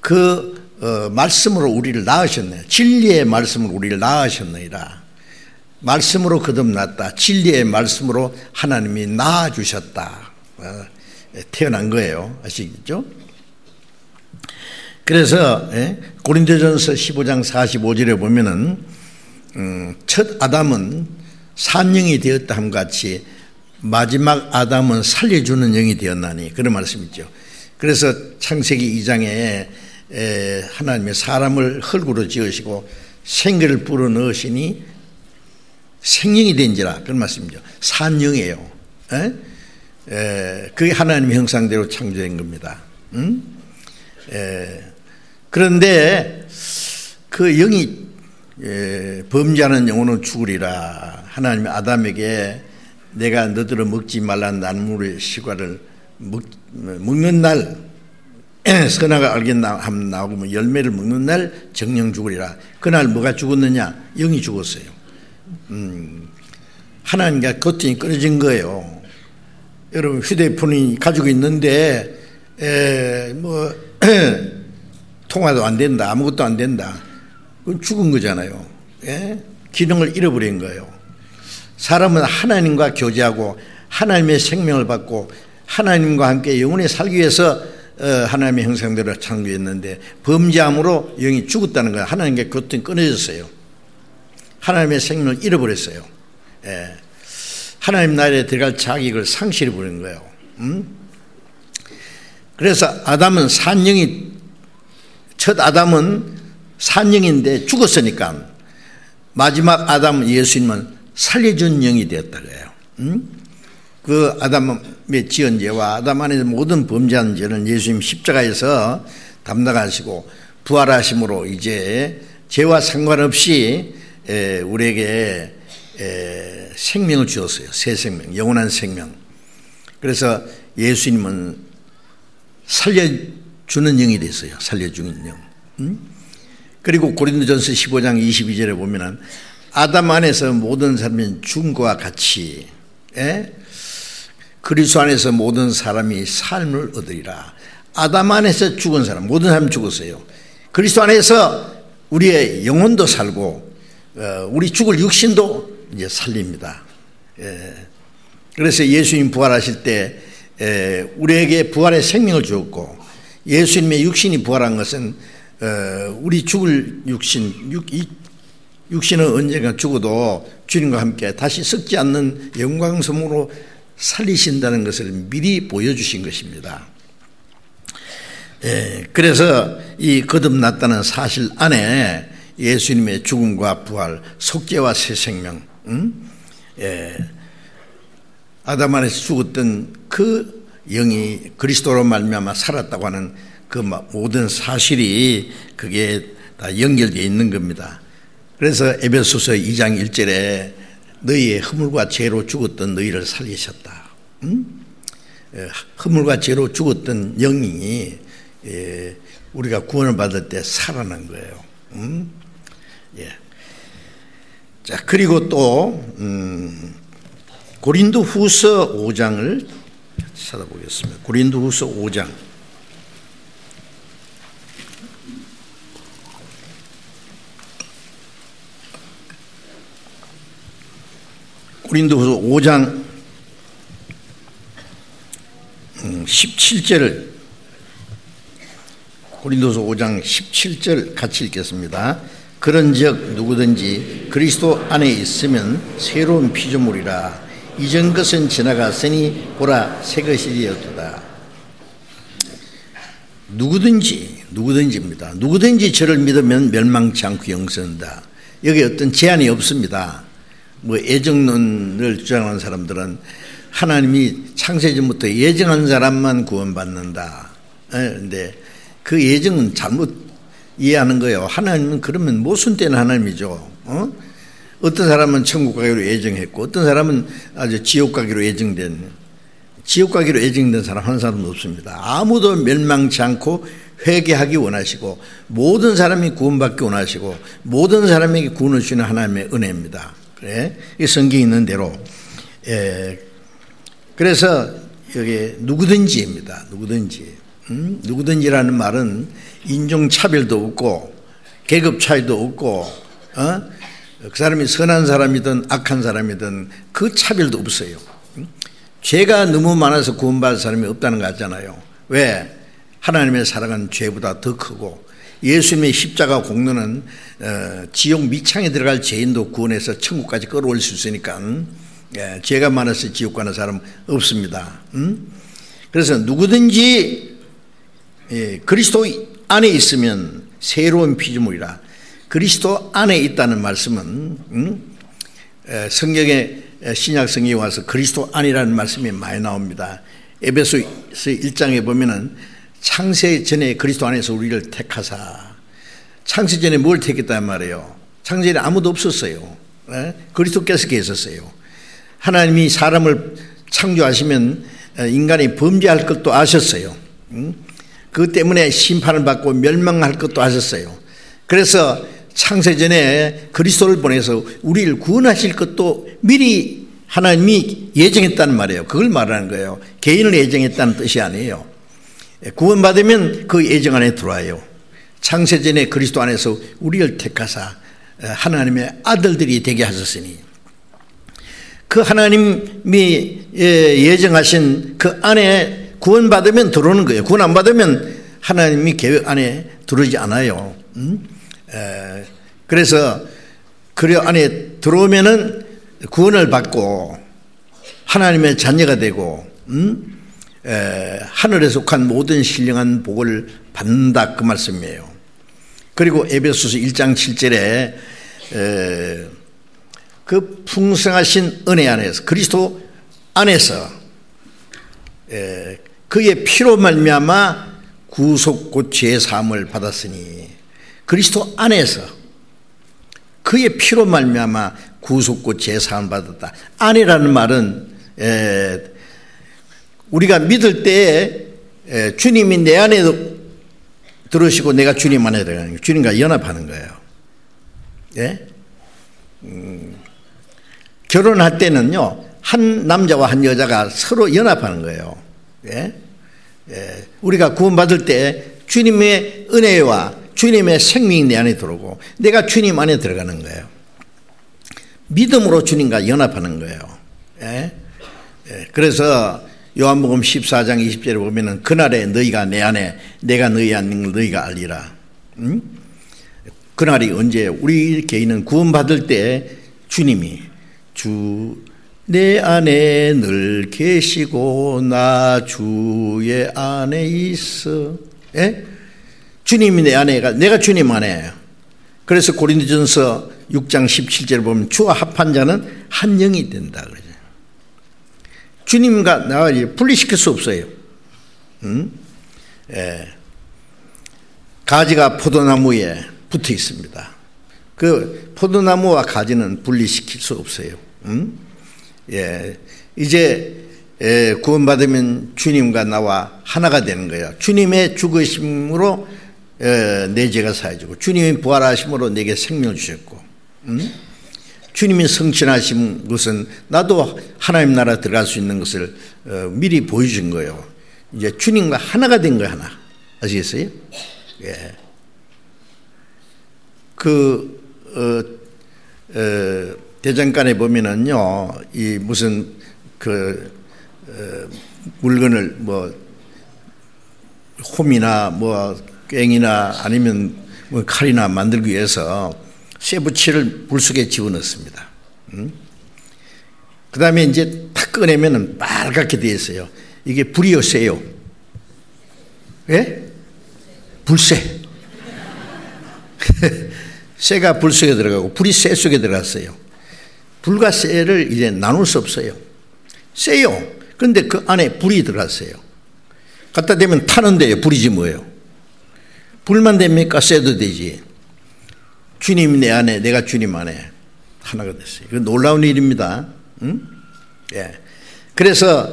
그 말씀으로 우리를 낳으셨네. 진리의 말씀으로 우리를 낳으셨느니라. 말씀으로 거듭났다. 진리의 말씀으로 하나님이 낳아주셨다. 태어난 거예요. 아시겠죠? 그래서 고린도전서 15장 45절에 보면은 첫 아담은 산영이 되었다 함 같이 마지막 아담은 살려주는 영이 되었나니, 그런 말씀 있죠. 그래서 창세기 2장에 하나님의 사람을 흙으로 지으시고 생기를 불어넣으시니 생명이 된지라, 그런 말씀이죠. 산영이에요. 그게 하나님의 형상대로 창조된 겁니다. 그런데 그 영이 범죄하는 영혼은 죽으리라. 하나님이 아담에게 내가 너들은 먹지 말라는 나무의 실과를 먹는 날, 선악을 알게 나오면 열매를 먹는 날 정령 죽으리라. 그날 뭐가 죽었느냐? 영이 죽었어요. 하나님과 고통이 끊어진 거예요. 여러분 휴대폰이 가지고 있는데 통화도 안 된다, 아무것도 안 된다. 그건 죽은 거잖아요. 기능을 잃어버린 거예요. 사람은 하나님과 교제하고 하나님의 생명을 받고 하나님과 함께 영원히 살기 위해서 하나님의 형상대로 창조했는데 범죄함으로 영이 죽었다는 거예요. 하나님과 교통이 끊어졌어요. 하나님의 생명을 잃어버렸어요. 하나님 나라에 들어갈 자격을 상실해버린 거예요. 그래서 아담은 첫 아담은 산영인데 죽었으니까 마지막 아담 예수님은 살려준 영이 되었다 그래요. 그 아담의 지은 죄와 아담 안에서 모든 범죄한 죄는 예수님 십자가에서 담당하시고 부활하심으로 이제 죄와 상관없이 우리에게 생명을 주었어요. 새 생명, 영원한 생명. 그래서 예수님은 살려주는 영이 됐어요. 살려주는 영. 그리고 고린도전서 15장 22절에 보면은 아담 안에서 모든 사람이 죽은 것과 같이 그리스도 안에서 모든 사람이 삶을 얻으리라. 아담 안에서 죽은 사람, 모든 사람이 죽었어요. 그리스도 안에서 우리의 영혼도 살고 우리 죽을 육신도 이제 살립니다. 그래서 예수님 부활하실 때 우리에게 부활의 생명을 주었고, 예수님의 육신이 부활한 것은 우리 죽을 육신은 언젠가 죽어도 주님과 함께 다시 썩지 않는 영광스러움으로 살리신다는 것을 미리 보여주신 것입니다. 그래서 이 거듭났다는 사실 안에 예수님의 죽음과 부활, 속죄와 새 생명, 아담 안에서 죽었던 그 영이 그리스도로 말미암아 살았다고 하는 그 모든 사실이 그게 다 연결되어 있는 겁니다. 그래서 에베소서 2장 1절에 너희의 허물과 죄로 죽었던 너희를 살리셨다. 허물과 죄로 죽었던 영이 우리가 구원을 받을 때 살아난 거예요. 자, 그리고 또 고린도후서 5장을 찾아보겠습니다. 고린도후서 5장. 고린도후서 5장 17절, 고린도서 5장 17절 같이 읽겠습니다. 그런즉 누구든지 그리스도 안에 있으면 새로운 피조물이라. 이전 것은 지나갔으니 보라 새 것이 되었도다. 누구든지입니다. 누구든지 저를 믿으면 멸망치 않고 영생한다. 여기 어떤 제한이 없습니다. 애정론을 주장하는 사람들은 하나님이 창세전부터 예정한 사람만 구원받는다. 그런데 그 예정은 잘못 이해하는 거예요. 하나님은 그러면 모순되는 하나님이죠. 어떤 사람은 천국 가기로 예정했고 어떤 사람은 아주 지옥 가기로 예정된 사람 한 사람도 없습니다. 아무도 멸망치 않고 회개하기 원하시고 모든 사람이 구원받기 원하시고 모든 사람에게 구원을 주는 하나님의 은혜입니다. 그래? 이 성경에 있는 대로. 그래서 여기 누구든지입니다. 누구든지라는 말은 인종차별도 없고 계급 차이도 없고 그 사람이 선한 사람이든 악한 사람이든 그 차별도 없어요. 죄가 너무 많아서 구원받을 사람이 없다는 거 같잖아요. 왜? 하나님의 사랑은 죄보다 더 크고 예수님의 십자가 공로는 지옥 밑창에 들어갈 죄인도 구원해서 천국까지 끌어올 수 있으니까 죄가 많아서 지옥 가는 사람 없습니다. 그래서 누구든지 그리스도 안에 있으면 새로운 피조물이라. 그리스도 안에 있다는 말씀은 성경에 신약 성경에 와서 그리스도 안이라는 말씀이 많이 나옵니다. 에베소서 1장에 보면은 창세 전에 그리스도 안에서 우리를 택하사. 창세 전에 뭘 택했단 말이에요? 창세 전에 아무도 없었어요. 그리스도께서 계셨어요. 하나님이 사람을 창조하시면 인간이 범죄할 것도 아셨어요. 그 때문에 심판을 받고 멸망할 것도 아셨어요. 그래서 창세전에 그리스도를 보내서 우리를 구원하실 것도 미리 하나님이 예정했다는 말이에요. 그걸 말하는 거예요. 개인을 예정했다는 뜻이 아니에요. 구원받으면 그 예정 안에 들어와요. 창세전에 그리스도 안에서 우리를 택하사 하나님의 아들들이 되게 하셨으니 그 하나님이 예정하신 그 안에 구원받으면 들어오는 거예요. 구원 안 받으면 하나님이 계획 안에 들어오지 않아요. 그래서 그 안에 들어오면은 구원을 받고 하나님의 자녀가 되고 하늘에 속한 모든 신령한 복을 받는다 그 말씀이에요. 그리고 에베소서 1장 7절에 그 풍성하신 은혜 안에서 그리스도 안에서 그의 피로 말미암아 구속 곧 죄 사함을 받았으니 그리스도 안에서 그의 피로 말미암아 구속 곧 죄 사함을 받았다. 안이라는 말은 우리가 믿을 때 주님이 내 안에 들으시고 내가 주님 안에 들어가는 거예요. 주님과 연합하는 거예요. 예? 결혼할 때는요 한 남자와 한 여자가 서로 연합하는 거예요. 예? 우리가 구원받을 때 주님의 은혜와 주님의 생명이 내 안에 들어오고 내가 주님 안에 들어가는 거예요. 믿음으로 주님과 연합하는 거예요. 예? 그래서 요한복음 14장 20절에 보면은 그날에 너희가 내 안에 내가 너희 안에 있는 걸 너희가 알리라. 그날이 언제예요? 우리 개인은 구원받을 때 주님이 주 내 안에 늘 계시고 나 주의 안에 있어. 예? 주님이 내 안에가 내가 주님 안에. 그래서 고린도전서 6장 17절에 보면 주와 합한 자는 한 영이 된다 그러죠. 주님과 나와 분리시킬 수 없어요. 가지가 포도나무에 붙어 있습니다. 그 포도나무와 가지는 분리시킬 수 없어요. 이제 구원받으면 주님과 나와 하나가 되는 거예요. 주님의 죽으심으로 내 죄가 사해지고 주님이 부활하심으로 내게 생명을 주셨고 주님이 성취하신 것은 나도 하나님 나라 들어갈 수 있는 것을 미리 보여준 거예요. 이제 주님과 하나가 된 거예요. 하나. 아시겠어요? 예. 대장간에 보면은요, 이 무슨 물건을 홈이나 꽹이나 아니면 칼이나 만들기 위해서 쇠붙이를 물속에 집어넣습니다. 그 다음에 이제 탁 꺼내면은 빨갛게 되어 있어요. 이게 불이요, 쇠요? 예? 불쇠. 쇠가 불 속에 들어가고 불이 쇠 속에 들어갔어요. 불과 쇠를 이제 나눌 수 없어요. 쇠요. 그런데 그 안에 불이 들어갔어요. 갖다 대면 타는데요. 불이지 뭐예요. 불만 됩니까? 쇠도 되지. 주님 내 안에 내가 주님 안에 하나가 됐어요. 이거 놀라운 일입니다. 응? 예. 그래서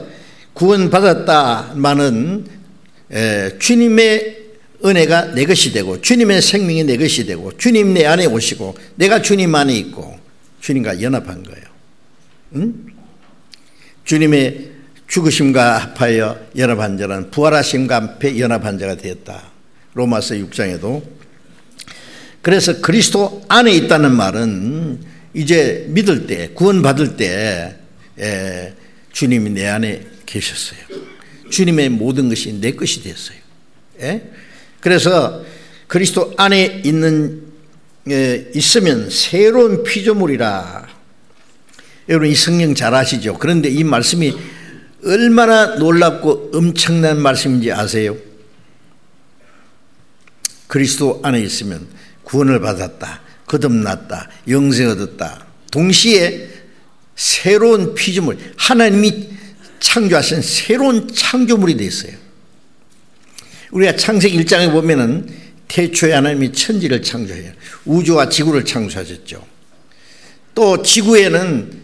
구원받았다마는 주님의 은혜가 내 것이 되고 주님의 생명이 내 것이 되고 주님 내 안에 오시고 내가 주님 안에 있고 주님과 연합한 거예요. 응? 주님의 죽으심과 합하여 연합한 자는 부활하심과 합해 연합한 자가 되었다. 로마서 6장에도. 그래서 그리스도 안에 있다는 말은 이제 믿을 때, 구원받을 때 주님이 내 안에 계셨어요. 주님의 모든 것이 내 것이 됐어요. 그래서 그리스도 안에 있으면 새로운 피조물이라. 여러분 이 성경 잘 아시죠? 그런데 이 말씀이 얼마나 놀랍고 엄청난 말씀인지 아세요? 그리스도 안에 있으면 구원을 받았다, 거듭났다, 영생 얻었다. 동시에 새로운 피조물, 하나님이 창조하신 새로운 창조물이 됐어요. 우리가 창세기 1장에 보면은 태초에 하나님이 천지를 창조해요. 우주와 지구를 창조하셨죠. 또 지구에는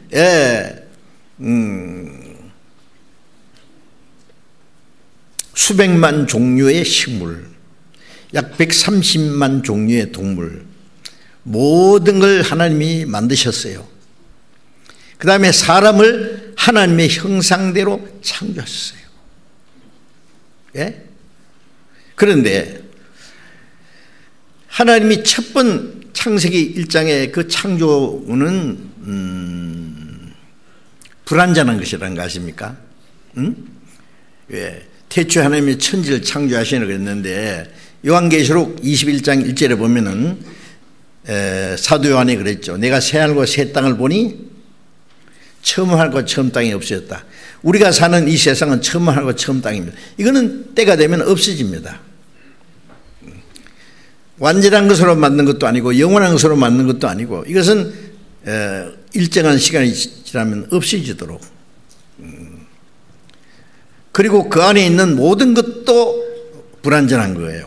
수백만 종류의 식물, 약 130만 종류의 동물, 모든 걸 하나님이 만드셨어요. 그 다음에 사람을 하나님의 형상대로 창조하셨어요. 그런데 하나님이 첫 번 창세기 1장의 그 창조는 불완전한 것이라는 거 아십니까? 태초에 하나님이 천지를 창조하시려고 했는데 요한계시록 21장 1절에 보면은 사도 요한이 그랬죠. 내가 새하늘과 새 땅을 보니 처음 하늘과 처음 땅이 없어졌다. 우리가 사는 이 세상은 처음 하늘과 처음 땅입니다. 이거는 때가 되면 없어집니다. 완전한 것으로 만든 것도 아니고 영원한 것으로 만든 것도 아니고 이것은 일정한 시간이 지나면 없어지도록, 그리고 그 안에 있는 모든 것도 불완전한 거예요.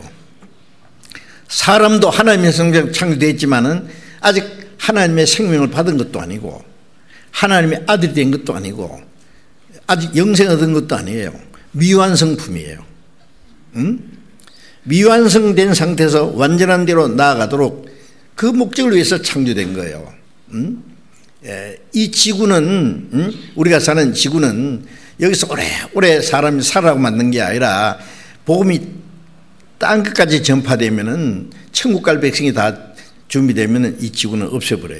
사람도 하나님의 성자로 창조되었지만은 아직 하나님의 생명을 받은 것도 아니고 하나님의 아들이 된 것도 아니고 아직 영생 얻은 것도 아니에요. 미완성품이에요. 미완성된 상태에서 완전한 대로 나아가도록 그 목적을 위해서 창조된 거예요. 이 지구는, 우리가 사는 지구는 여기서 오래 사람이 살아라고 만든 게 아니라 복음이 땅끝까지 전파되면은 천국 갈 백성이 다 준비되면은 이 지구는 없애버려요.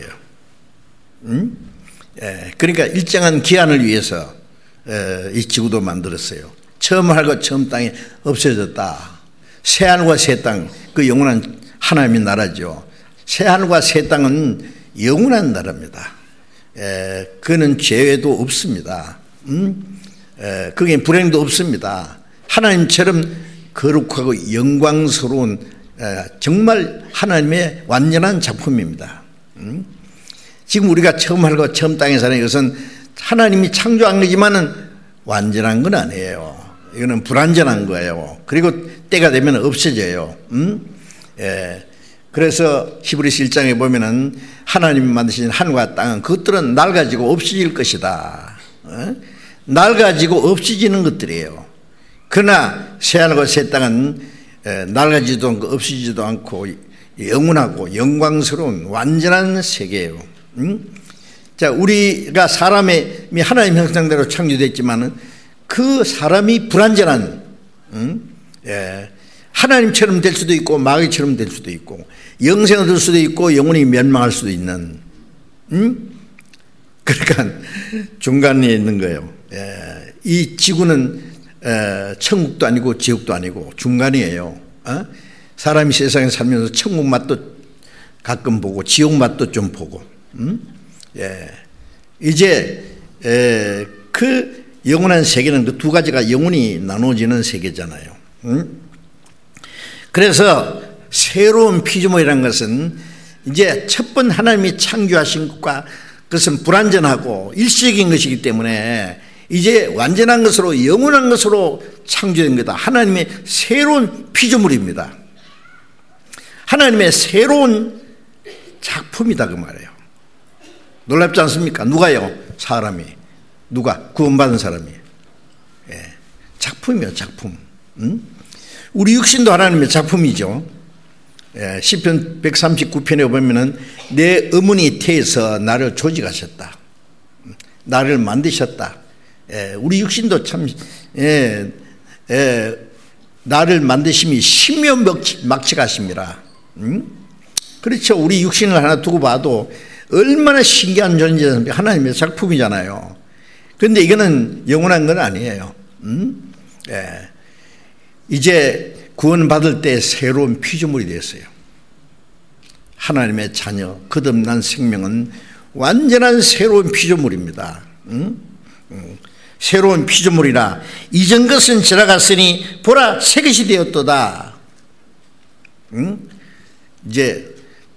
그러니까 일정한 기한을 위해서 이 지구도 만들었어요. 처음 하늘과 처음 땅이 없어졌다. 새 하늘과 새 땅, 그 영원한 하나님의 나라죠. 새 하늘과 새 땅은 영원한 나라입니다. 그는 죄도 없습니다. 그게 불행도 없습니다. 하나님처럼 거룩하고 영광스러운 정말 하나님의 완전한 작품입니다. 지금 우리가 처음 하늘과 처음 땅에 사는 것은 하나님이 창조한 거지만은 완전한 건 아니에요. 이거는 불완전한 거예요. 그리고 때가 되면 없어져요. 그래서 히브리서 1장에 보면은 하나님이 만드신 하늘과 땅은 그것들은 낡아지고 없어질 것이다. 낡아지고 없어지는 것들이에요. 그러나 새하늘과 새 땅은 낡아지지도 않고 없어지지도 않고 영원하고 영광스러운 완전한 세계예요. 자, 우리가 사람이 하나님 형상대로 창조됐지만은 그 사람이 불완전한, 하나님처럼 될 수도 있고 마귀처럼 될 수도 있고 영생 얻을 수도 있고 영원히 멸망할 수도 있는, 그러니까 중간에 있는 거예요. 이 지구는 천국도 아니고 지옥도 아니고 중간이에요. 사람이 세상에 살면서 천국 맛도 가끔 보고 지옥 맛도 좀 보고, 이제 그 영원한 세계는 그 두 가지가 영원히 나눠지는 세계잖아요. 그래서 새로운 피조물이라는 것은 이제 첫 번 하나님이 창조하신 것과 그것은 불완전하고 일시적인 것이기 때문에 이제 완전한 것으로 영원한 것으로 창조된 거다. 하나님의 새로운 피조물입니다. 하나님의 새로운 작품이다 그 말이에요. 놀랍지 않습니까? 누가요? 사람이. 누가? 구원받은 사람이. 작품이요, 작품. 우리 육신도 하나님의 작품이죠. 시편 139편에 보면은 내 어머니 태에서 나를 조직하셨다. 나를 만드셨다. 우리 육신도 참 나를 만드심이 심묘막측하심이라. 그렇죠. 우리 육신을 하나 두고 봐도 얼마나 신기한 존재입니까? 하나님의 작품이잖아요. 그런데 이거는 영원한 건 아니에요. 예. 이제 구원받을 때 새로운 피조물이 됐어요. 하나님의 자녀, 거듭난 생명은 완전한 새로운 피조물입니다. 새로운 피조물이라 이전 것은 지나갔으니 보라 새 것이 되었도다. 이제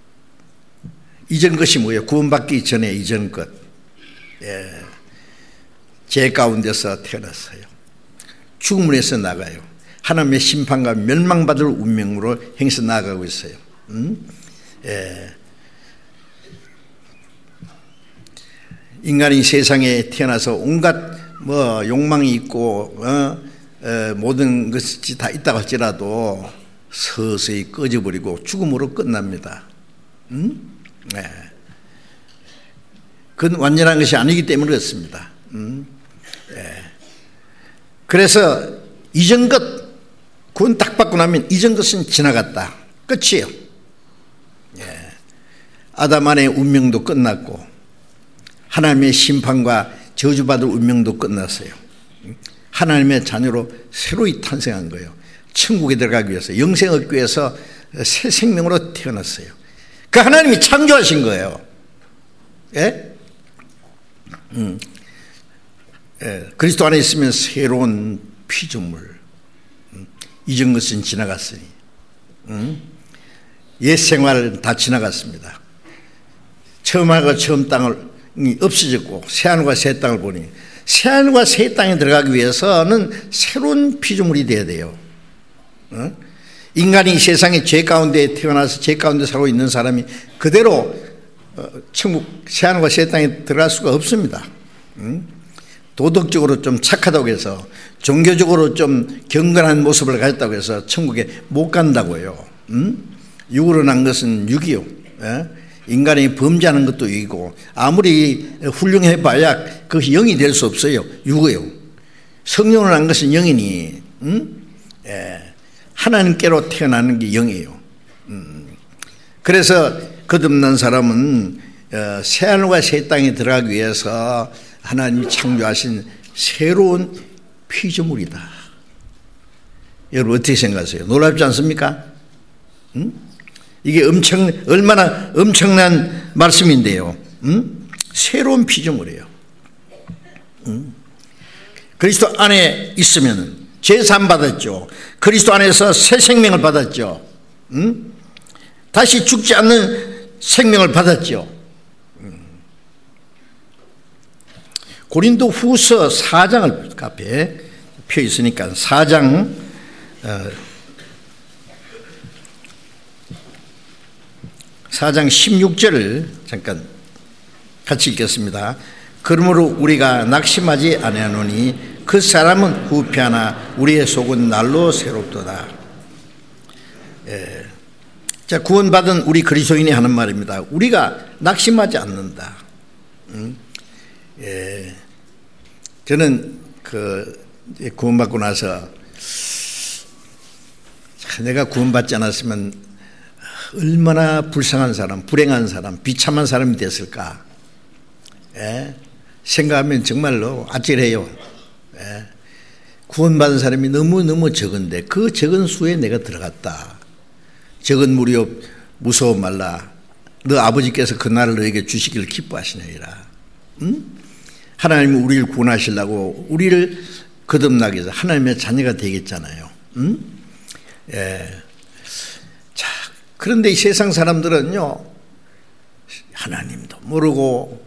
이전 것이 뭐예요? 구원받기 전에 이전 것. 예. 죄 가운데서 태어났어요. 죽음에서 나가요. 하나님의 심판과 멸망받을 운명으로 행해서 나아가고 있어요. 예. 인간이 세상에 태어나서 온갖 욕망이 있고 모든 것이 다 있다고 할지라도 서서히 꺼져버리고 죽음으로 끝납니다. 네. 그건 완전한 것이 아니기 때문에 그렇습니다. 네. 그래서 이전 것 구원 딱 받고 나면 이전 것은 지나갔다. 끝이에요. 네. 아담 안의 운명도 끝났고 하나님의 심판과 저주받을 운명도 끝났어요. 하나님의 자녀로 새로이 탄생한 거예요. 천국에 들어가기 위해서 영생 얻기 위해서 새 생명으로 태어났어요. 그 하나님이 창조하신 거예요. 예? 예. 그리스도 안에 있으면 새로운 피조물. 이전 것은 지나갔으니 옛 생활은 다 지나갔습니다. 처음 하고 처음 땅을 없어졌고 새하늘과 새 땅을 보니 새하늘과 새 땅에 들어가기 위해서는 새로운 피조물이 되어야 돼요. 인간이 세상에 죄 가운데 태어나서 죄 가운데 살고 있는 사람이 그대로 천국 새하늘과 새 땅에 들어갈 수가 없습니다. 도덕적으로 좀 착하다고 해서 종교적으로 좀 경건한 모습을 가졌다고 해서 천국에 못 간다고요. 육으로 난 것은 육이요. 인간이 범죄하는 것도 육이고 아무리 훌륭해봐야 그것이 영이 될 수 없어요. 육이요. 성령으로 난 것은 영이니 하나님께로 태어나는 게 영이에요. 그래서 거듭난 사람은 새하늘과 새 땅에 들어가기 위해서 하나님이 창조하신 새로운 피조물이다. 여러분 어떻게 생각하세요? 놀랍지 않습니까? 이게 얼마나 엄청난 말씀인데요. 새로운 피조물이에요. 그리스도 안에 있으면 제사함 받았죠. 그리스도 안에서 새 생명을 받았죠. 다시 죽지 않는 생명을 받았죠. 고린도 후서 4장을 앞에 펴 있으니까 4장 16절을 잠깐 같이 읽겠습니다. 그러므로 우리가 낙심하지 아니하노니 그 사람은 후패하나 우리의 속은 날로 새롭도다. 자, 구원받은 우리 그리스도인이 하는 말입니다. 우리가 낙심하지 않는다. 저는 구원받고 나서 내가 구원받지 않았으면 얼마나 불쌍한 사람, 불행한 사람, 비참한 사람이 됐을까 생각하면 정말로 아찔해요. 구원받은 사람이 너무너무 적은데 그 적은 수에 내가 들어갔다. 적은 무리여 무서워 말라. 너 아버지께서 그 날을 너에게 주시기를 기뻐하시느니라. 하나님이 우리를 구원하시려고 우리를 거듭나게 해서 하나님의 자녀가 되겠잖아요. 자, 그런데 이 세상 사람들은요, 하나님도 모르고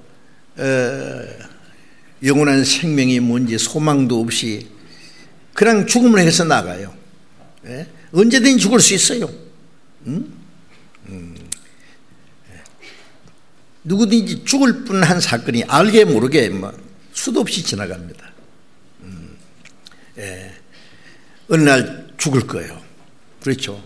영원한 생명이 뭔지 소망도 없이 그냥 죽음을 해서 나가요. 언제든지 죽을 수 있어요. 누구든지 죽을 뻔한 사건이 알게 모르게 수도 없이 지나갑니다. 어느 날 죽을 거예요. 그렇죠.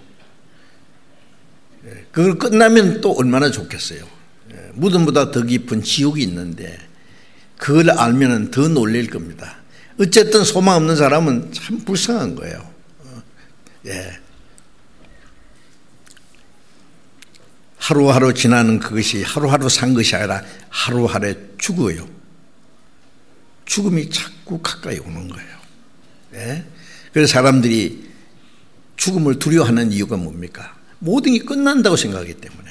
그걸 끝나면 또 얼마나 좋겠어요. 무덤보다 더 깊은 지옥이 있는데 그걸 알면 더 놀랄 겁니다. 어쨌든 소망 없는 사람은 참 불쌍한 거예요. 하루하루 지나는 그것이 하루하루 산 것이 아니라 하루하루 죽어요. 죽음이 자꾸 가까이 오는 거예요. 예? 그래서 사람들이 죽음을 두려워하는 이유가 뭡니까? 모든 게 끝난다고 생각하기 때문에.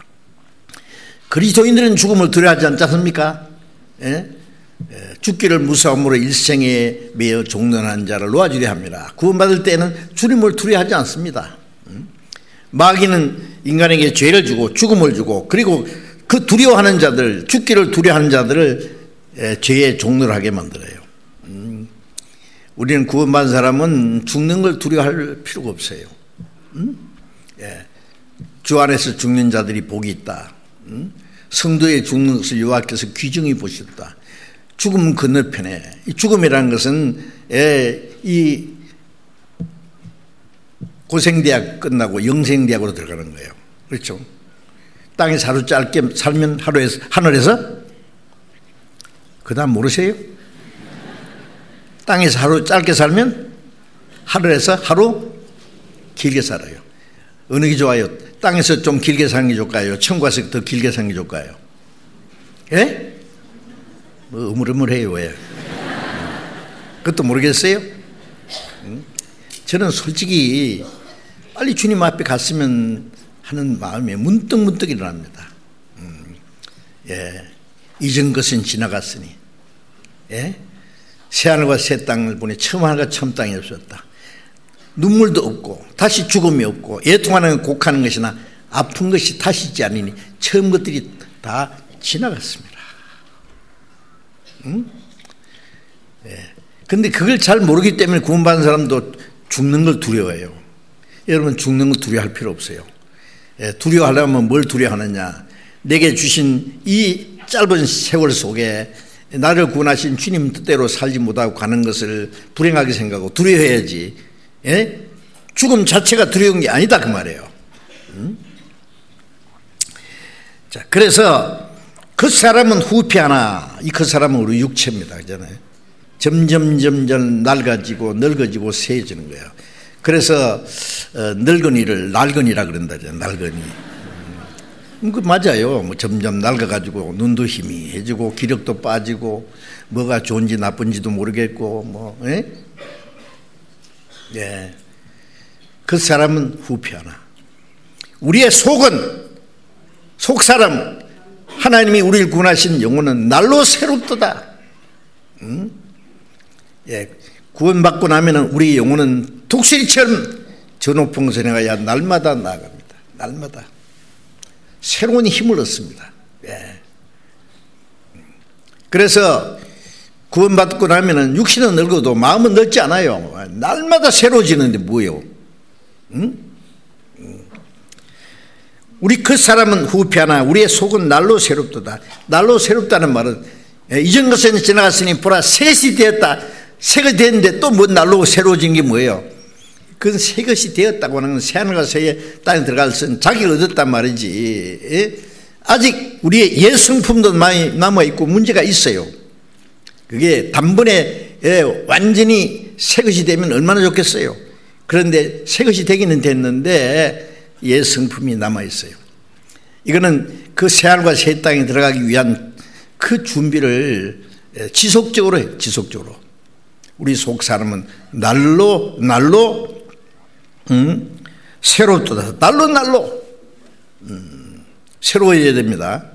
그리스도인들은 죽음을 두려워하지 않지 않습니까? 예? 죽기를 무서움으로 일생에 매여 종론하는 자를 놓아주려 합니다. 구원받을 때는 주님을 두려워하지 않습니다. 마귀는 인간에게 죄를 주고 죽음을 주고 그리고 그 두려워하는 자들, 죽기를 두려워하는 자들을 죄의 종로를 하게 만들어요. 우리는 구원받은 사람은 죽는 걸 두려워할 필요가 없어요. 주 안에서 죽는 자들이 복이 있다. 성도의 죽는 것을 여호와께서 귀중히 보셨다. 죽음 건너편에, 이 죽음이라는 것은 이 고생대학 끝나고 영생대학으로 들어가는 거예요. 그렇죠? 땅에서 하루 짧게 살면 하늘에서 그 다음 모르세요? 땅에서 하루 짧게 살면 하늘에서 하루 길게 살아요. 어느 게 좋아요? 땅에서 좀 길게 사는 게 좋을까요? 천국 가서 더 길게 사는 게 좋을까요? 예? 뭐 우물우물해요. 왜? 그것도 모르겠어요? 저는 솔직히 빨리 주님 앞에 갔으면 하는 마음이 문득문득 일어납니다. 이전 것은 지나갔으니, 새하늘과 새 땅을 보니 처음 하늘과 처음 땅이 없었다. 눈물도 없고 다시 죽음이 없고 애통하는 곡하는 것이나 아픈 것이 다시 있지 않으니 처음 것들이 다 지나갔습니다. 근데 그걸 잘 모르기 때문에 구원받은 사람도 죽는 걸 두려워해요. 여러분, 죽는 걸 두려워할 필요 없어요. 두려워하려면 뭘 두려워하느냐? 내게 주신 이 짧은 세월 속에 나를 구원하신 주님 뜻대로 살지 못하고 가는 것을 불행하게 생각하고 두려워해야지. 죽음 자체가 두려운 게 아니다 그 말이에요. 자, 그래서 그 사람은 후피하나, 이 그 사람은 우리 육체입니다. 그잖아요. 점점 낡아지고 늙어지고 세해지는 거예요. 그래서 늙은이를 날근이라 그런다잖아요. 날근이. 그 맞아요. 뭐 점점 낡아가지고 눈도 희미해지고 기력도 빠지고 뭐가 좋은지 나쁜지도 모르겠고 뭐. 그 사람은 후피하나. 우리의 속사람, 하나님이 우리를 구원하신 영혼은 날로 새롭도다. 구원받고 나면은 우리 영혼은 독수리처럼 저 높은 곳에 나가야 날마다 나아갑니다. 날마다 새로운 힘을 얻습니다. 그래서 구원받고 나면은 육신은 늙어도 마음은 늙지 않아요. 날마다 새로워지는데 뭐예요? 우리 그 사람은 후피하나 우리의 속은 날로 새롭도다. 날로 새롭다는 말은 이전 것은 지나갔으니 보라 새것이 되었다. 새것이 됐는데 또 뭐 날로 새로워진 게 뭐예요? 그건 새것이 되었다고 하는 건 새하늘과 새 땅에 들어갈 수 있는 자기를 얻었단 말이지. 아직 우리의 옛 성품도 많이 남아있고 문제가 있어요. 그게 단번에 완전히 새것이 되면 얼마나 좋겠어요. 그런데 새것이 되기는 됐는데 옛 성품이 남아있어요. 이거는 그 새하늘과 새 땅에 들어가기 위한 그 준비를 지속적으로 해요. 지속적으로. 우리 속 사람은 날로 새롭도다. 날로 새로워져야 됩니다.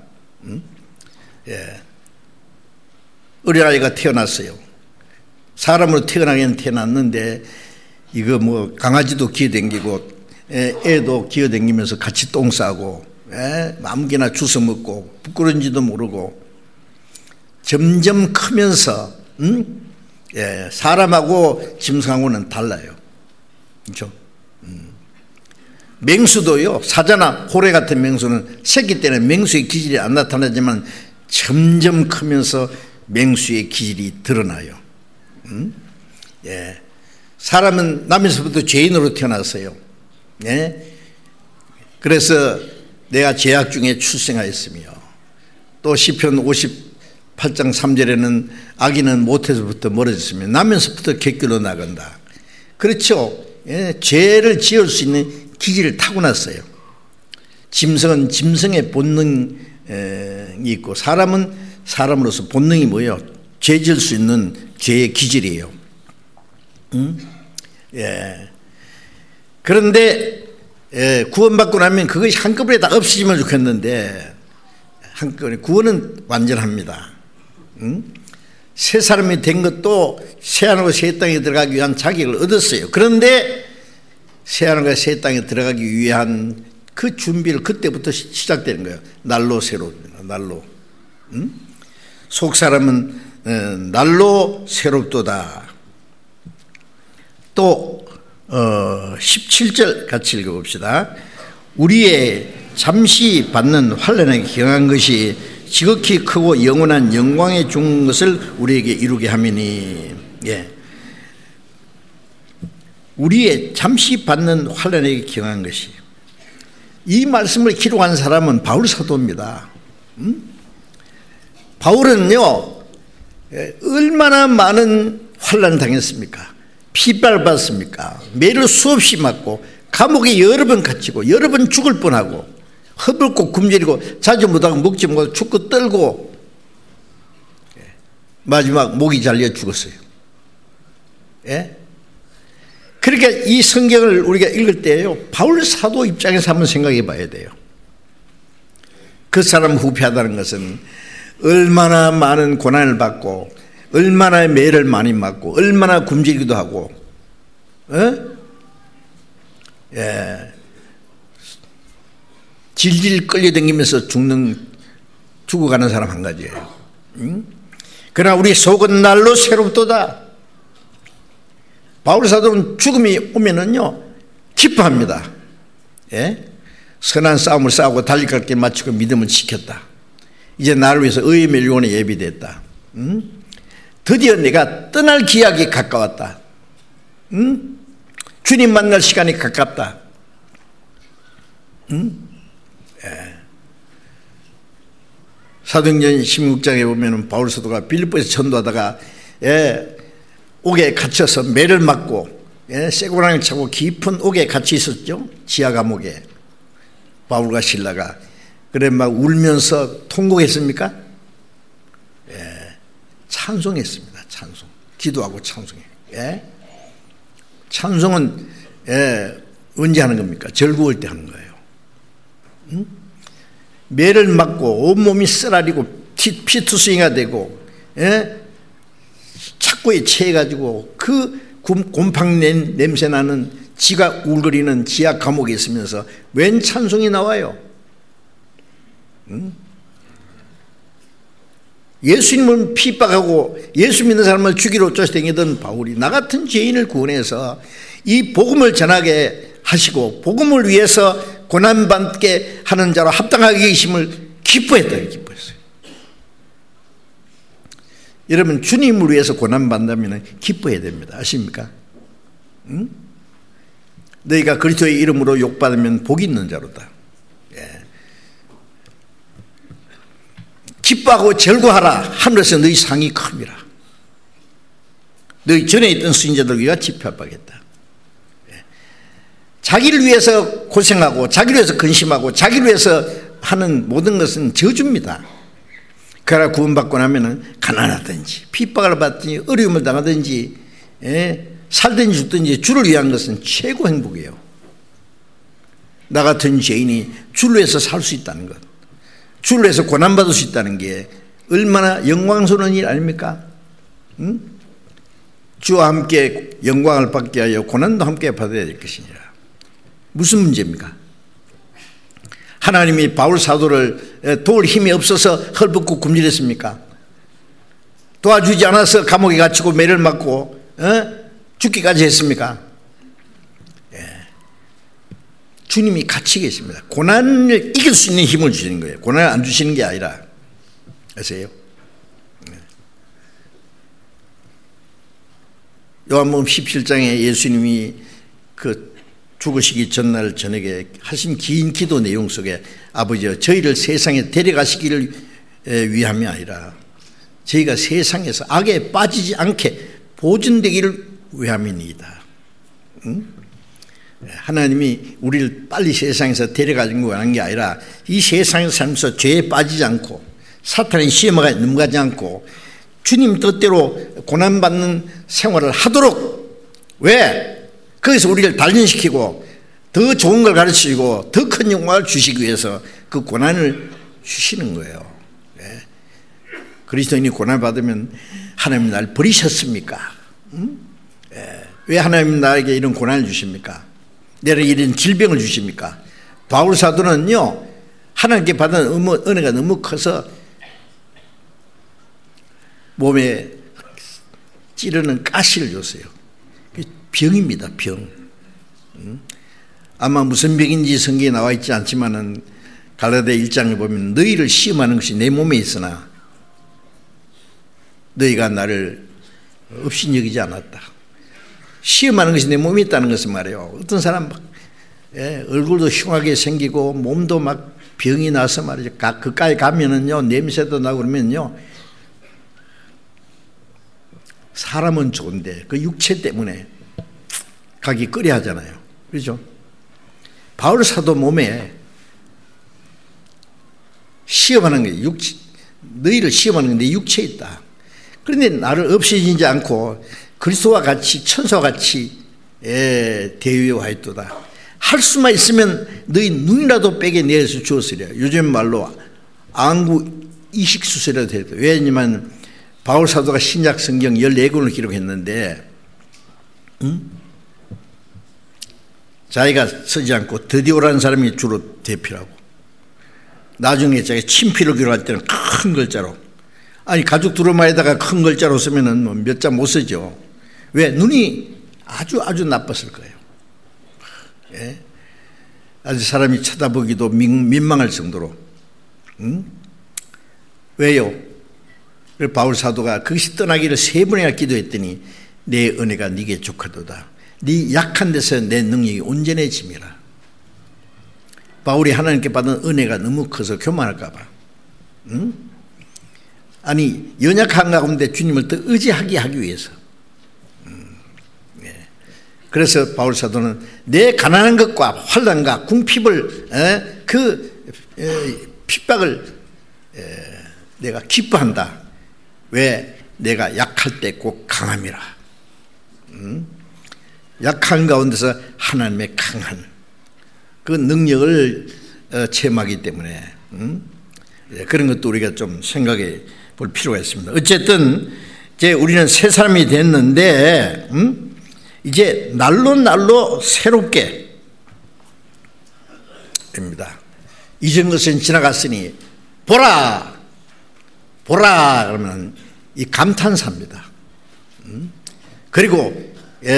어린아이가 태어났어요. 사람으로 태어나긴 태어났는데 이거 뭐 강아지도 기어댕기고 애도 기어댕기면서 같이 똥 싸고 아무개나 주워 먹고 부끄러운지도 모르고 점점 크면서 사람하고 짐승하고는 달라요. 그렇죠? 맹수도요, 사자나 고래 같은 맹수는 새끼 때는 맹수의 기질이 안 나타나지만 점점 크면서 맹수의 기질이 드러나요. 사람은 남에서부터 죄인으로 태어났어요. 그래서 내가 죄악 중에 출생하였으며 또 시편 58장 3절에는 악인은 못해서부터 멀어졌으며 남에서부터 객교로 나간다. 그렇죠. 죄를 지을 수 있는 기질을 타고났어요. 짐승은 짐승의 본능이 있고 사람은 사람으로서 본능이 뭐예요? 죄 지을 수 있는 죄의 기질이에요. 예. 그런데 구원받고 나면 그것이 한꺼번에 다 없어지면 좋겠는데 한꺼번에 구원은 완전합니다. 새 사람이 된 것도 새하늘과 새 땅에 들어가기 위한 자격을 얻었어요. 그런데 새하늘과 새 땅에 들어가기 위한 그 준비를 그때부터 시작되는 거예요. 날로 새롭습니다. 날로. 속 사람은 날로 새롭도다. 또 17절 같이 읽어봅시다. 우리의 잠시 받는 환난에 경한 것이 지극히 크고 영원한 영광에 준 것을 우리에게 이루게 함이니. 예. 우리의 잠시 받는 환난에 경한 것이, 이 말씀을 기록한 사람은 바울 사도입니다. 바울은요 얼마나 많은 환난을 당했습니까? 핍박을 받았습니까? 매를 수없이 맞고 감옥에 여러 번 갇히고 여러 번 죽을 뻔하고 허벌고 굶주리고 자주 못하고 먹지 못하고 죽고 떨고 마지막 목이 잘려 죽었어요. 예? 그러니까 이 성경을 우리가 읽을 때요 바울 사도 입장에서 한번 생각해 봐야 돼요. 그 사람 후패하다는 것은 얼마나 많은 고난을 받고 얼마나 매를 많이 맞고 얼마나 굶주리기도 하고 예. 질질 끌려다니면서 죽어가는 사람 한 가지예요. 그러나 우리 속은 날로 새롭도다. 바울 사도는 죽음이 오면은요 기뻐합니다. 예? 선한 싸움을 싸우고 달릴 길 마치고 믿음을 지켰다. 이제 나를 위해서 의의 멸류관에 예비됐다. 드디어 내가 떠날 기약이 가까웠다. 주님 만날 시간이 가깝다. 예. 사도행전 16장에 보면 바울 사도가 빌립보에서 전도하다가 옥에 갇혀서 매를 맞고 쇠고랑을 차고 깊은 옥에 갇혀 있었죠. 지하 감옥에 바울과 실라가 그래 막 울면서 통곡했습니까? 찬송했습니다. 찬송, 기도하고 찬송해. 찬송은 언제 하는 겁니까? 즐거울 때 하는 거예요. 매를 맞고 온몸이 쓰라리고 피투성이가 되고 착고에 체해가지고 그 곰팡 냄새나는 지가 울거리는 지하 감옥에 있으면서 웬 찬송이 나와요? 예수님을 핍박하고 예수 믿는 사람을 죽이러 쫓아다니던 바울이 나 같은 죄인을 구원해서 이 복음을 전하게 하시고 복음을 위해서 고난받게 하는 자로 합당하게 계심을 기뻐했어요. 여러분 주님을 위해서 고난받는다면 기뻐해야 됩니다. 아십니까? 너희가 그리스도의 이름으로 욕받으면 복이 있는 자로다. 기뻐하고 즐거워하라. 하늘에서 너희 상이 큽니다. 너희 전에 있던 수인자들 위가 집합하겠다. 자기를 위해서 고생하고 자기를 위해서 근심하고 자기를 위해서 하는 모든 것은 저주입니다. 그러나 구원받고 나면 가난하든지 핍박을 받든지 어려움을 당하든지 살든지 죽든지 주를 위한 것은 최고 행복이에요. 나 같은 죄인이 주를 위해서 살 수 있다는 것, 주를 위해서 고난받을 수 있다는 게 얼마나 영광스러운 일 아닙니까? 주와 함께 영광을 받게 하여 고난도 함께 받아야 될 것이니라. 무슨 문제입니까? 하나님이 바울 사도를 도울 힘이 없어서 헐벗고 굶주렸습니까? 도와주지 않아서 감옥에 갇히고 매를 맞고 죽기까지 했습니까? 주님이 같이 계십니다. 고난을 이길 수 있는 힘을 주시는 거예요. 고난을 안 주시는 게 아니라. 아세요? 요한복음 17장에 예수님이 그 죽으시기 전날 저녁에 하신 긴 기도 내용 속에 아버지여 저희를 세상에 데려가시기를 위함이 아니라 저희가 세상에서 악에 빠지지 않게 보존되기를 위함이니이다. 하나님이 우리를 빨리 세상에서 데려가지고 가는 게 아니라 이 세상에서 살면서 죄에 빠지지 않고 사탄의 시험에 넘어가지 않고 주님 뜻대로 고난받는 생활을 하도록, 왜? 거기서 우리를 단련시키고 더 좋은 걸 가르치고 더 큰 영광을 주시기 위해서 그 고난을 주시는 거예요. 그리스도인이 고난받으면 하나님 날 버리셨습니까? 왜 하나님 나에게 이런 고난을 주십니까? 내게 이런 질병을 주십니까? 바울 사도는요, 하나님께 받은 은혜가 너무 커서 몸에 찌르는 가시를 줬어요. 병입니다, 병. 아마 무슨 병인지 성경에 나와 있지 않지만은 갈라디아 1장에 보면 너희를 시험하는 것이 내 몸에 있으나 너희가 나를 업신여기지 않았다. 시험하는 것이 내 몸에 있다는 것은 말이에요. 어떤 사람 막 얼굴도 흉하게 생기고 몸도 막 병이 나서 말이죠. 그까지 가면은요, 냄새도 나고 그러면요, 사람은 좋은데 그 육체 때문에 가기 꺼려 하잖아요. 그렇죠? 바울 사도 몸에 시험하는 게 너희를 시험하는 게 내 육체에 있다. 그런데 나를 없애지지 않고 그리스도와 같이 천사와 같이 대유하였도다. 할 수만 있으면 너희 눈이라도 빼게 내어서 주었으랴. 요즘 말로 안구 이식수술이라도 돼도. 왜냐하면 바울 사도가 신약 성경 14권을 기록했는데 자기가 쓰지 않고 드디오라는 사람이 주로 대표라고, 나중에 자기가 친필로 기록할 때는 큰 글자로, 아니 가죽 두루마에다가 큰 글자로 쓰면은 몇 장 못 쓰죠. 왜? 눈이 아주 나빴을 거예요. 예? 아주 사람이 쳐다보기도 민망할 정도로. 왜요? 그래서 바울 사도가 그것이 떠나기를 3번이나 기도했더니 내 은혜가 네게 족하도다. 네 약한 데서 내 능력이 온전해짐이라. 바울이 하나님께 받은 은혜가 너무 커서 교만할까 봐. 아니 연약한 가운데 주님을 더 의지하게 하기 위해서. 그래서 바울 사도는 내 가난한 것과 환난과 궁핍을 핍박을 내가 기뻐한다. 왜? 내가 약할 때 꼭 강함이라. 약한 가운데서 하나님의 강한 그 능력을 체험하기 때문에 그런 것도 우리가 좀 생각해 볼 필요가 있습니다. 어쨌든 이제 우리는 새 사람이 됐는데 이제 날로 새롭게 됩니다. 이전 것은 지나갔으니 보라 그러면 이 감탄사입니다. 그리고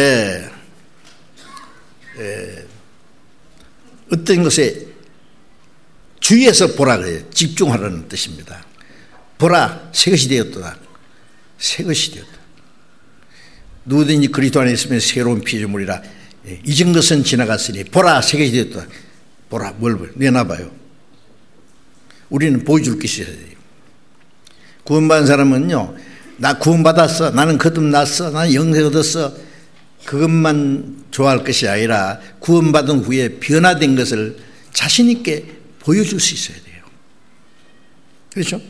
어떤 것에 주의해서 보라 그래요. 집중하라는 뜻입니다. 보라, 새 것이 되었도다. 새 것이 되었다. 누구든지 그리스도 안에 있으면 새로운 피조물이라. 잊은 것은 지나갔으니 보라, 새 것이 되었다. 보라, 뭘 내놔봐요. 우리는 보여줄 것이 있어야 돼요. 구원받은 사람은요, 나 구원받았어, 나는 거듭났어, 나는 영생 얻었어, 그것만 좋아할 것이 아니라 구원받은 후에 변화된 것을 자신 있게 보여줄 수 있어야 돼요. 그렇죠?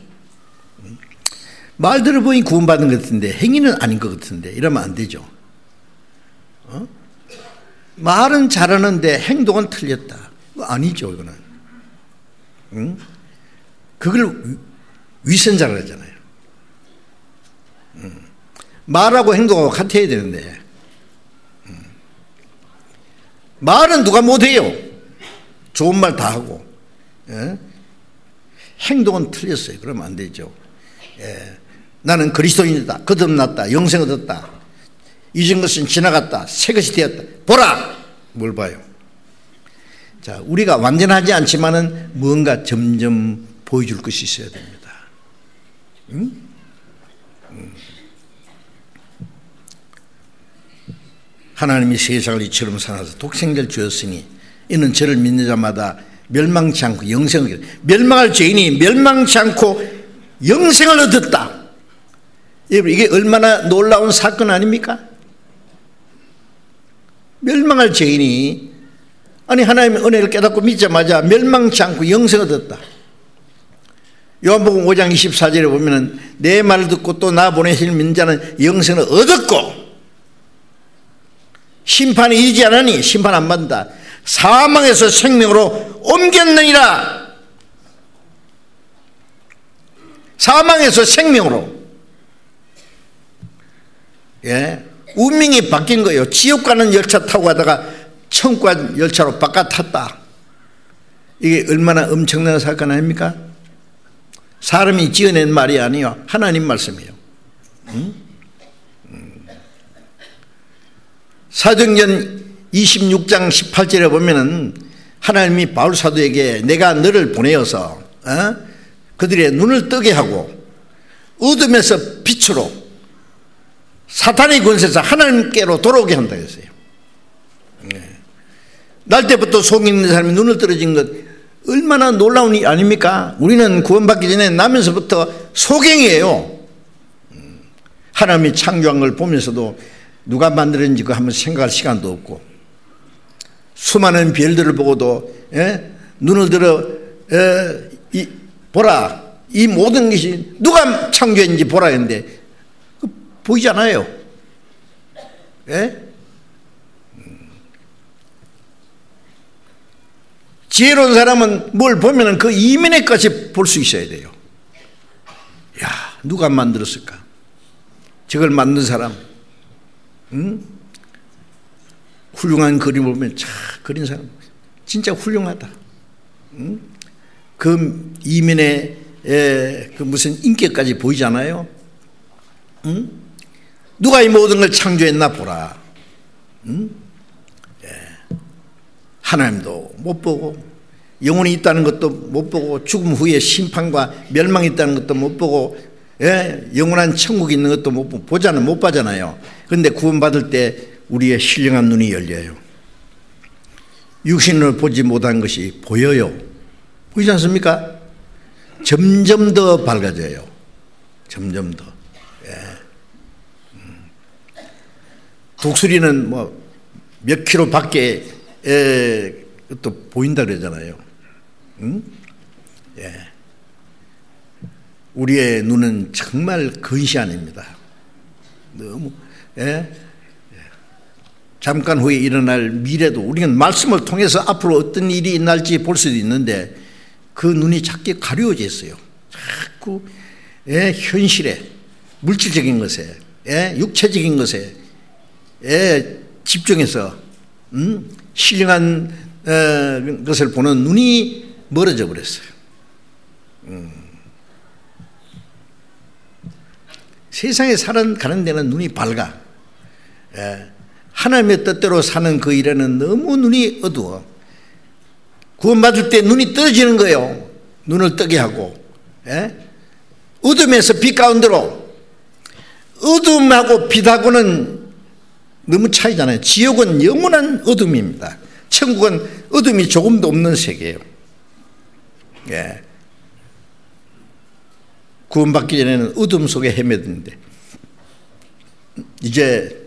말 들어보니 구원받은 것 같은데 행위는 아닌 것 같은데 이러면 안 되죠. 말은 잘하는데 행동은 틀렸다. 그거 아니죠, 이거는. 그걸 위선자라고 하잖아요. 말하고 행동하고 같아야 되는데 말은 누가 못해요. 좋은 말 다 하고 행동은 틀렸어요. 그러면 안 되죠. 나는 그리스도인이다, 거듭났다, 영생 얻었다, 잊은 것은 지나갔다, 새 것이 되었다. 보라! 뭘 봐요? 자, 우리가 완전하지 않지만은 뭔가 점점 보여줄 것이 있어야 됩니다. 하나님이 세상을 이처럼 사놔서 독생자를 주었으니 이는 저를 믿는 자마다 멸망치 않고 영생을 얻게, 멸망할 죄인이 멸망치 않고 영생을 얻었다. 이게 얼마나 놀라운 사건 아닙니까? 멸망할 죄인이 아니 하나님의 은혜를 깨닫고 믿자마자 멸망치 않고 영생을 얻었다. 요한복음 5장 24절에 보면은 내 말을 듣고 또 나 보내실 민자는 영생을 얻었고 심판이 이르지 않으니 심판 안 받는다. 사망에서 생명으로 옮겼느니라. 사망에서 생명으로. 예, 운명이 바뀐 거예요. 지옥 가는 열차 타고 가다가 천국 가는 열차로 바깥 탔다. 이게 얼마나 엄청난 사건 아닙니까? 사람이 지어낸 말이 아니요, 하나님 말씀이에요. 사도행전 26장 18절에 보면은 하나님이 바울 사도에게 내가 너를 보내어서 그들의 눈을 뜨게 하고 어둠에서 빛으로 사탄의 권세에서 하나님께로 돌아오게 한다 했어요. 날 때부터 속에 있는 사람이 눈을 떨어진 것 얼마나 놀라운 일 아닙니까? 우리는 구원받기 전에 나면서부터 소경이에요. 하나님이 창조한 걸 보면서도 누가 만들었는지 그거 한번 생각할 시간도 없고, 수많은 별들을 보고도 눈을 들어 보라, 이 모든 것이 누가 창조했는지 보라 했는데 보이지 않아요. 지혜로운 사람은 뭘 보면은 그 이면의 것이 볼 수 있어야 돼요. 야, 누가 만들었을까? 저걸 만든 사람, 훌륭한 그림을 보면 참 그린 사람 진짜 훌륭하다. 그 이면에 그 무슨 인격까지 보이지 않아요? 누가 이 모든 걸 창조했나 보라. 하나님도 못 보고, 영혼이 있다는 것도 못 보고, 죽음 후에 심판과 멸망이 있다는 것도 못 보고, 영원한 천국이 있는 것도 못 보고, 보자는 못 봐잖아요. 그런데 구원받을 때 우리의 신령한 눈이 열려요. 육신을 보지 못한 것이 보여요. 보이지 않습니까? 점점 더 밝아져요. 점점 더. 독수리는 뭐 몇 킬로 밖에 또 보인다 그러잖아요. 우리의 눈은 정말 근시안입니다. 너무 잠깐 후에 일어날 미래도 우리는 말씀을 통해서 앞으로 어떤 일이 일어날지 볼 수도 있는데 그 눈이 자꾸 가려워져 있어요. 자꾸 현실에, 물질적인 것에, 육체적인 것에 집중해서 신령한 것을 보는 눈이 멀어져 버렸어요. 세상에 가는 데는 눈이 밝아. 하나님의 뜻대로 사는 그 일에는 너무 눈이 어두워. 구원받을 때 눈이 떠지는 거예요. 눈을 뜨게 하고. 어둠에서 빛 가운데로. 어둠하고 빛하고는 너무 차이잖아요. 지옥은 영원한 어둠입니다. 천국은 어둠이 조금도 없는 세계예요. 구원받기 전에는 어둠 속에 헤매던데 이제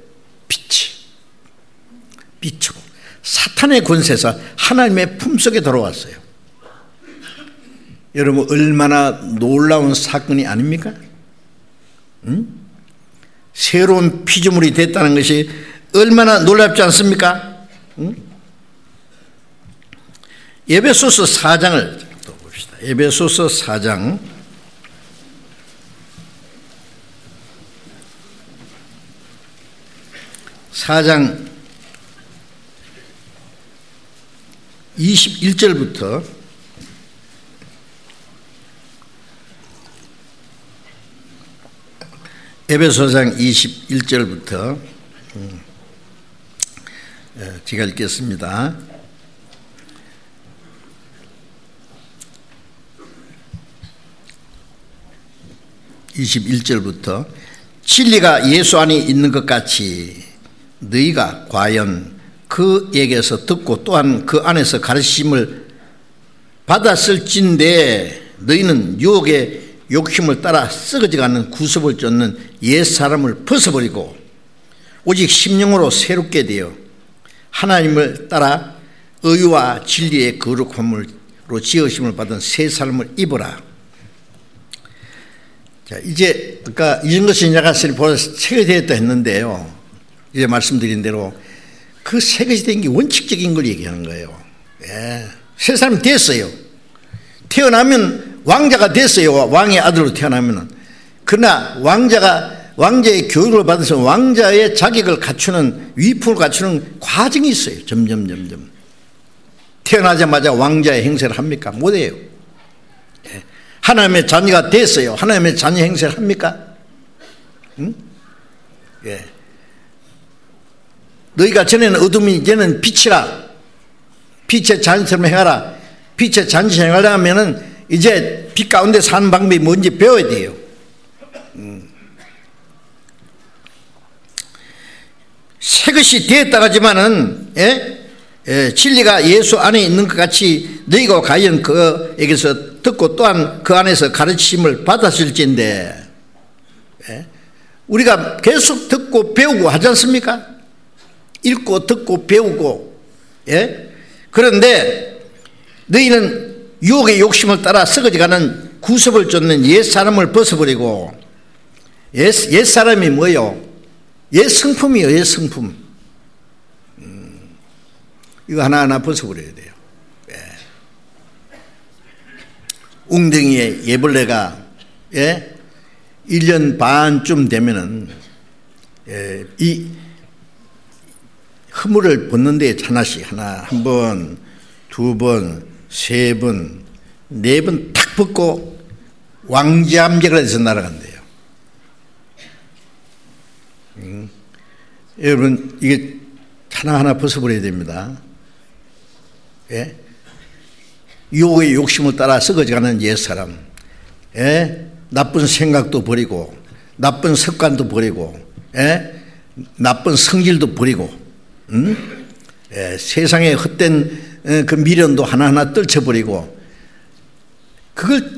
빛으로 사탄의 권세에서 하나님의 품속에 들어왔어요. 여러분 얼마나 놀라운 사건이 아닙니까? 새로운 피조물이 됐다는 것이 얼마나 놀랍지 않습니까? 에베소서 4장을 또 봅시다. 에베소서 4장 21절부터 에베소서 21절부터 제가 읽겠습니다. (21절부터) 진리가 예수 안에 있는 것 같이 너희가 과연 그에게서 듣고 또한 그 안에서 가르침을 받았을진데 너희는 유혹의 욕심을 따라 썩어져가는 구습을 쫓는 옛사람을 벗어버리고 오직 심령으로 새롭게 되어 하나님을 따라 의와 진리의 거룩함으로 지으심을 받은 새 사람을 입어라. 자, 이제 아까 이전 것이 약하시니 보라 새 되었다 했는데요. 이제 말씀드린 대로 그 새 것이 된 게 원칙적인 걸 얘기하는 거예요. 예. 새 사람이 됐어요. 태어나면 왕자가 됐어요. 왕의 아들로 태어나면은. 그러나 왕자의 교육을 받아서 왕자의 자격을 갖추는, 위품을 갖추는 과정이 있어요. 점점. 태어나자마자 왕자의 행세를 합니까? 못해요. 예. 하나님의 자녀가 됐어요. 하나님의 자녀 행세를 합니까? 응? 예. 너희가 전에는 어둠이 이제는 빛이라. 빛의 자녀처럼 행하라. 빛의 자녀처럼 행하려면은 이제 빛 가운데 사는 방법이 뭔지 배워야 돼요. 새 것이 되었다고 하지만은, 진리가 예수 안에 있는 것 같이 너희가 과연 그에게서 듣고 또한 그 안에서 가르침을 받았을진데, 우리가 계속 듣고 배우고 하지 않습니까? 읽고 듣고 배우고, 그런데 너희는 유혹의 욕심을 따라 썩어져가는 구습을 쫓는 옛사람을 벗어버리고, 옛사람이 뭐예요? 옛성품이에요. 옛성품. 이거 하나하나 벗어버려야 돼요. 웅덩이에 예벌레가 1년 반쯤 되면은 이 허물을 벗는 데 하나씩, 한 번, 두 번, 세 번, 네 번 탁 벗고 왕지암제가 돼서 날아간대요. 여러분, 이게 하나하나 벗어버려야 됩니다. 유혹의 욕심을 따라 썩어져가는 옛사람, 나쁜 생각도 버리고, 나쁜 습관도 버리고, 나쁜 성질도 버리고, 세상에 헛된 그 미련도 하나하나 떨쳐버리고, 그걸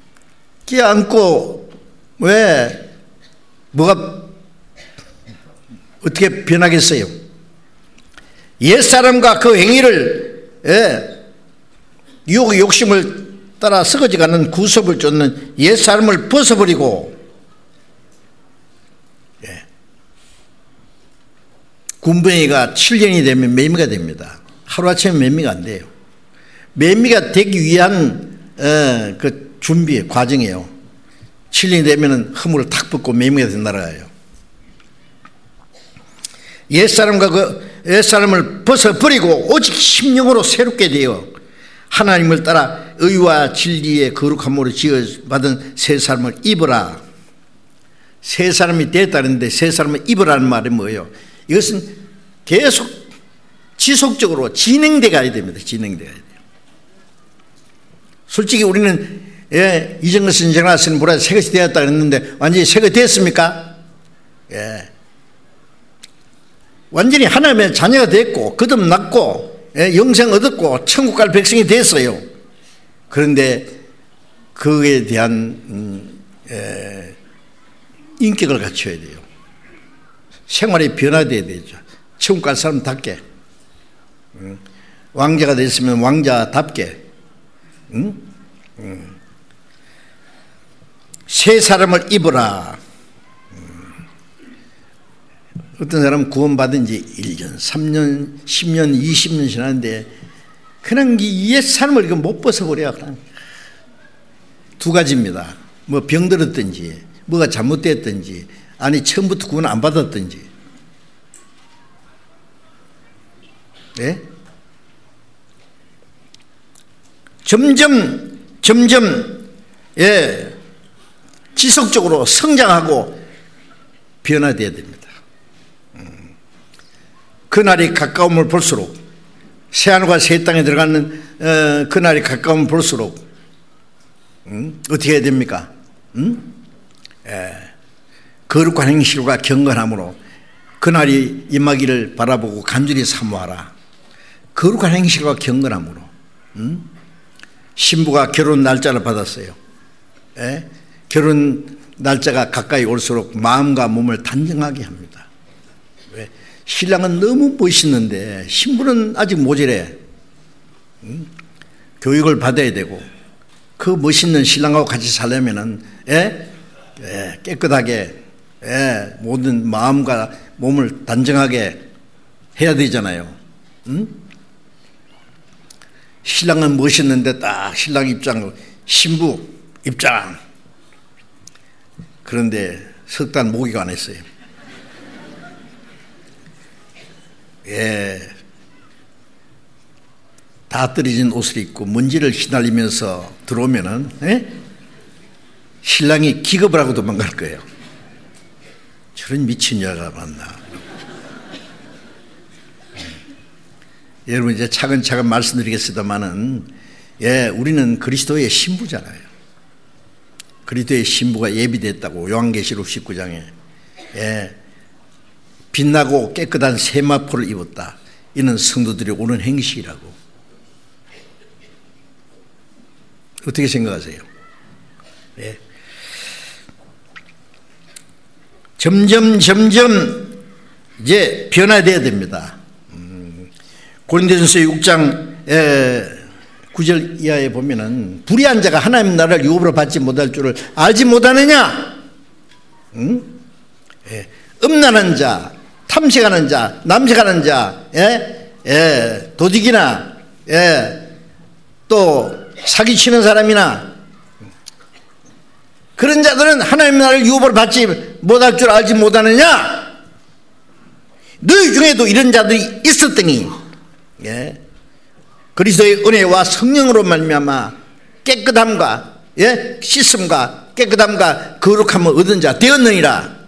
껴안고 왜 뭐가 어떻게 변하겠어요? 옛사람과 그 행위를 유혹의 욕심을 따라 썩어져가는 구습을 쫓는 옛사람을 벗어버리고, 군뱅이가 7년이 되면 매미가 됩니다. 하루아침에 매미가 안 돼요. 매미가 되기 위한 그 준비 과정이에요. 7년이 되면 허물을 탁 벗고 매미가 돼서 날아가요. 옛사람과 그 옛사람을 벗어버리고 오직 심령으로 새롭게 되어 하나님을 따라 의와 진리의 거룩함으로 지어받은 새 사람을 입어라. 새 사람이 됐다는데 새 사람을 입으라는 말이 뭐예요? 이것은 계속 지속적으로 진행돼 가야 됩니다. 진행돼 가야 돼요. 솔직히 우리는 이전 것은 정하시는 보라 새 것이 되었다 그랬는데 완전히 새 것이 됐습니까? 완전히 하나님의 자녀가 됐고 거듭났고 영생 얻었고 천국 갈 백성이 됐어요. 그런데 그에 대한 인격을 갖춰야 돼요. 생활이 변화되어야 되죠. 천국 갈 사람답게, 왕자가 됐으면 왕자답게, 새 사람을 입어라. 어떤 사람은 구원받은 지 1년, 3년, 10년, 20년 지났는데 그냥 이 옛 사람을 이거 못 벗어버려. 그냥 두 가지입니다. 뭐 병들었든지 뭐가 잘못됐든지 아니 처음부터 구원 안 받았든지. 점점 지속적으로 성장하고 변화되어야 됩니다. 그날이 가까움을 볼수록 새하늘과 새 땅에 들어가는 그날이 가까움을 볼수록 어떻게 해야 됩니까? 거룩한 행실과 경건함으로 그날이 임하기를 바라보고 간절히 사모하라. 거룩한 행실과 경건함으로. 신부가 결혼 날짜를 받았어요. 결혼 날짜가 가까이 올수록 마음과 몸을 단정하게 합니다. 왜? 신랑은 너무 멋있는데 신부는 아직 모자래. 교육을 받아야 되고, 그 멋있는 신랑하고 같이 살려면은 깨끗하게 모든 마음과 몸을 단정하게 해야 되잖아요. 신랑은 멋있는데 딱 신랑 입장, 신부 입장. 그런데 석 달 목욕 안 했어요. 다 떨어진 옷을 입고 먼지를 휘날리면서 들어오면은 신랑이 기겁을 하고 도망갈 거예요. 저런 미친 여자가 만나. 여러분, 이제 차근차근 말씀드리겠습니다만은, 우리는 그리스도의 신부잖아요. 그리스도의 신부가 예비됐다고 요한계시록 19장에 빛나고 깨끗한 세마포를 입었다. 이는 성도들이 오는 행식이라고. 어떻게 생각하세요? 점점 이제 변화되어야 됩니다. 고린도전서 6장 9절 이하에 보면은 불의한 자가 하나님 나라를 유업으로 받지 못할 줄을 알지 못하느냐? 음란한 자, 탐색하는 자, 남색하는 자, 도둑이나 또 사기치는 사람이나 그런 자들은 하나님 나라를 유업으로 받지 못할 줄 알지 못하느냐? 너희 중에도 이런 자들이 있었더니 그리스도의 은혜와 성령으로 말미암아 깨끗함과 씻음과 깨끗함과 거룩함을 얻은 자 되었느니라.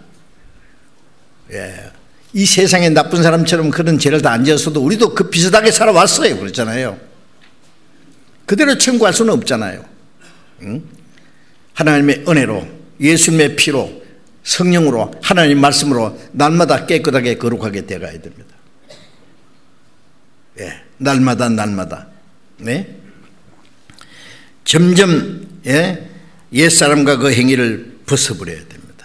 이 세상에 나쁜 사람처럼 그런 죄를 다 안 지었어도 우리도 그 비슷하게 살아왔어요. 그렇잖아요. 그대로 청구할 수는 없잖아요. 하나님의 은혜로, 예수님의 피로, 성령으로, 하나님 말씀으로 날마다 깨끗하게 거룩하게 되어가야 됩니다. 날마다 점점 옛사람과 그 행위를 벗어버려야 됩니다.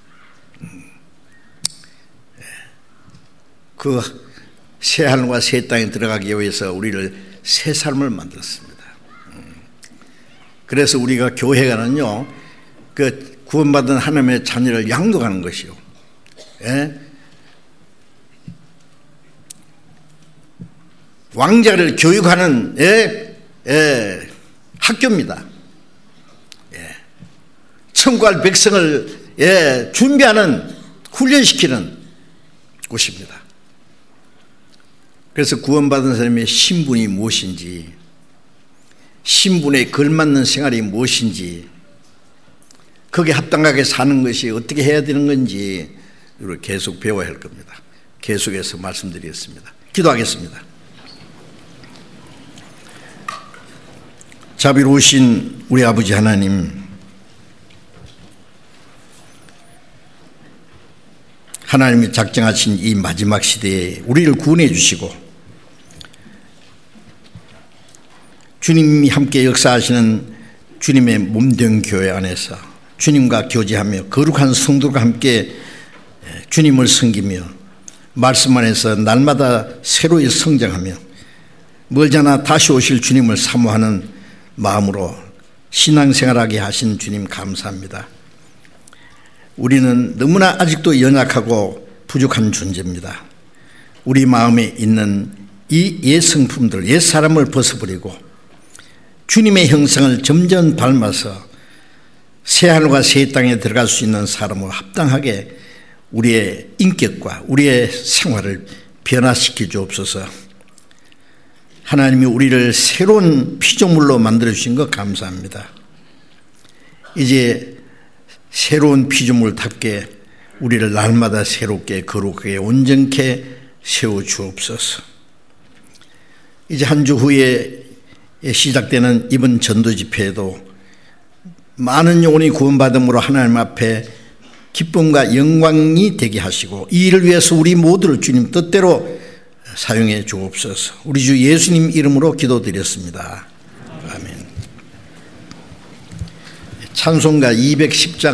그 새하늘과 새 땅에 들어가기 위해서 우리를 새 삶을 만들었습니다. 그래서 우리가 교회가는요, 그 구원받은 하나님의 자녀를 양육하는 것이요, 왕자를 교육하는 학교입니다. 천국할 백성을 준비하는, 훈련시키는 곳입니다. 그래서 구원받은 사람의 신분이 무엇인지, 신분에 걸맞는 생활이 무엇인지, 거기에 합당하게 사는 것이 어떻게 해야 되는 건지 계속 배워야 할 겁니다. 계속해서 말씀드리겠습니다. 기도하겠습니다. 자비로우신 우리 아버지 하나님, 하나님이 작정하신 이 마지막 시대에 우리를 구원해 주시고 주님이 함께 역사하시는 주님의 몸된 교회 안에서 주님과 교제하며 거룩한 성도가 함께 주님을 섬기며 말씀 안에서 날마다 새로이 성장하며 멀잖아 다시 오실 주님을 사모하는 마음으로 신앙생활하게 하신 주님 감사합니다. 우리는 너무나 아직도 연약하고 부족한 존재입니다. 우리 마음에 있는 이 옛 성품들, 옛 사람을 벗어버리고 주님의 형상을 점점 닮아서 새하늘과 새 땅에 들어갈 수 있는 사람으로 합당하게 우리의 인격과 우리의 생활을 변화시켜 주옵소서. 하나님이 우리를 새로운 피조물로 만들어 주신 것 감사합니다. 이제 새로운 피조물답게 우리를 날마다 새롭게 거룩하게 온전케 세워 주옵소서. 이제 한 주 후에 시작되는 이번 전도 집회에도 많은 영혼이 구원받음으로 하나님 앞에 기쁨과 영광이 되게 하시고 이 일을 위해서 우리 모두를 주님 뜻대로 사용해 주옵소서. 우리 주 예수님 이름으로 기도드렸습니다. 아멘. 찬송가 210장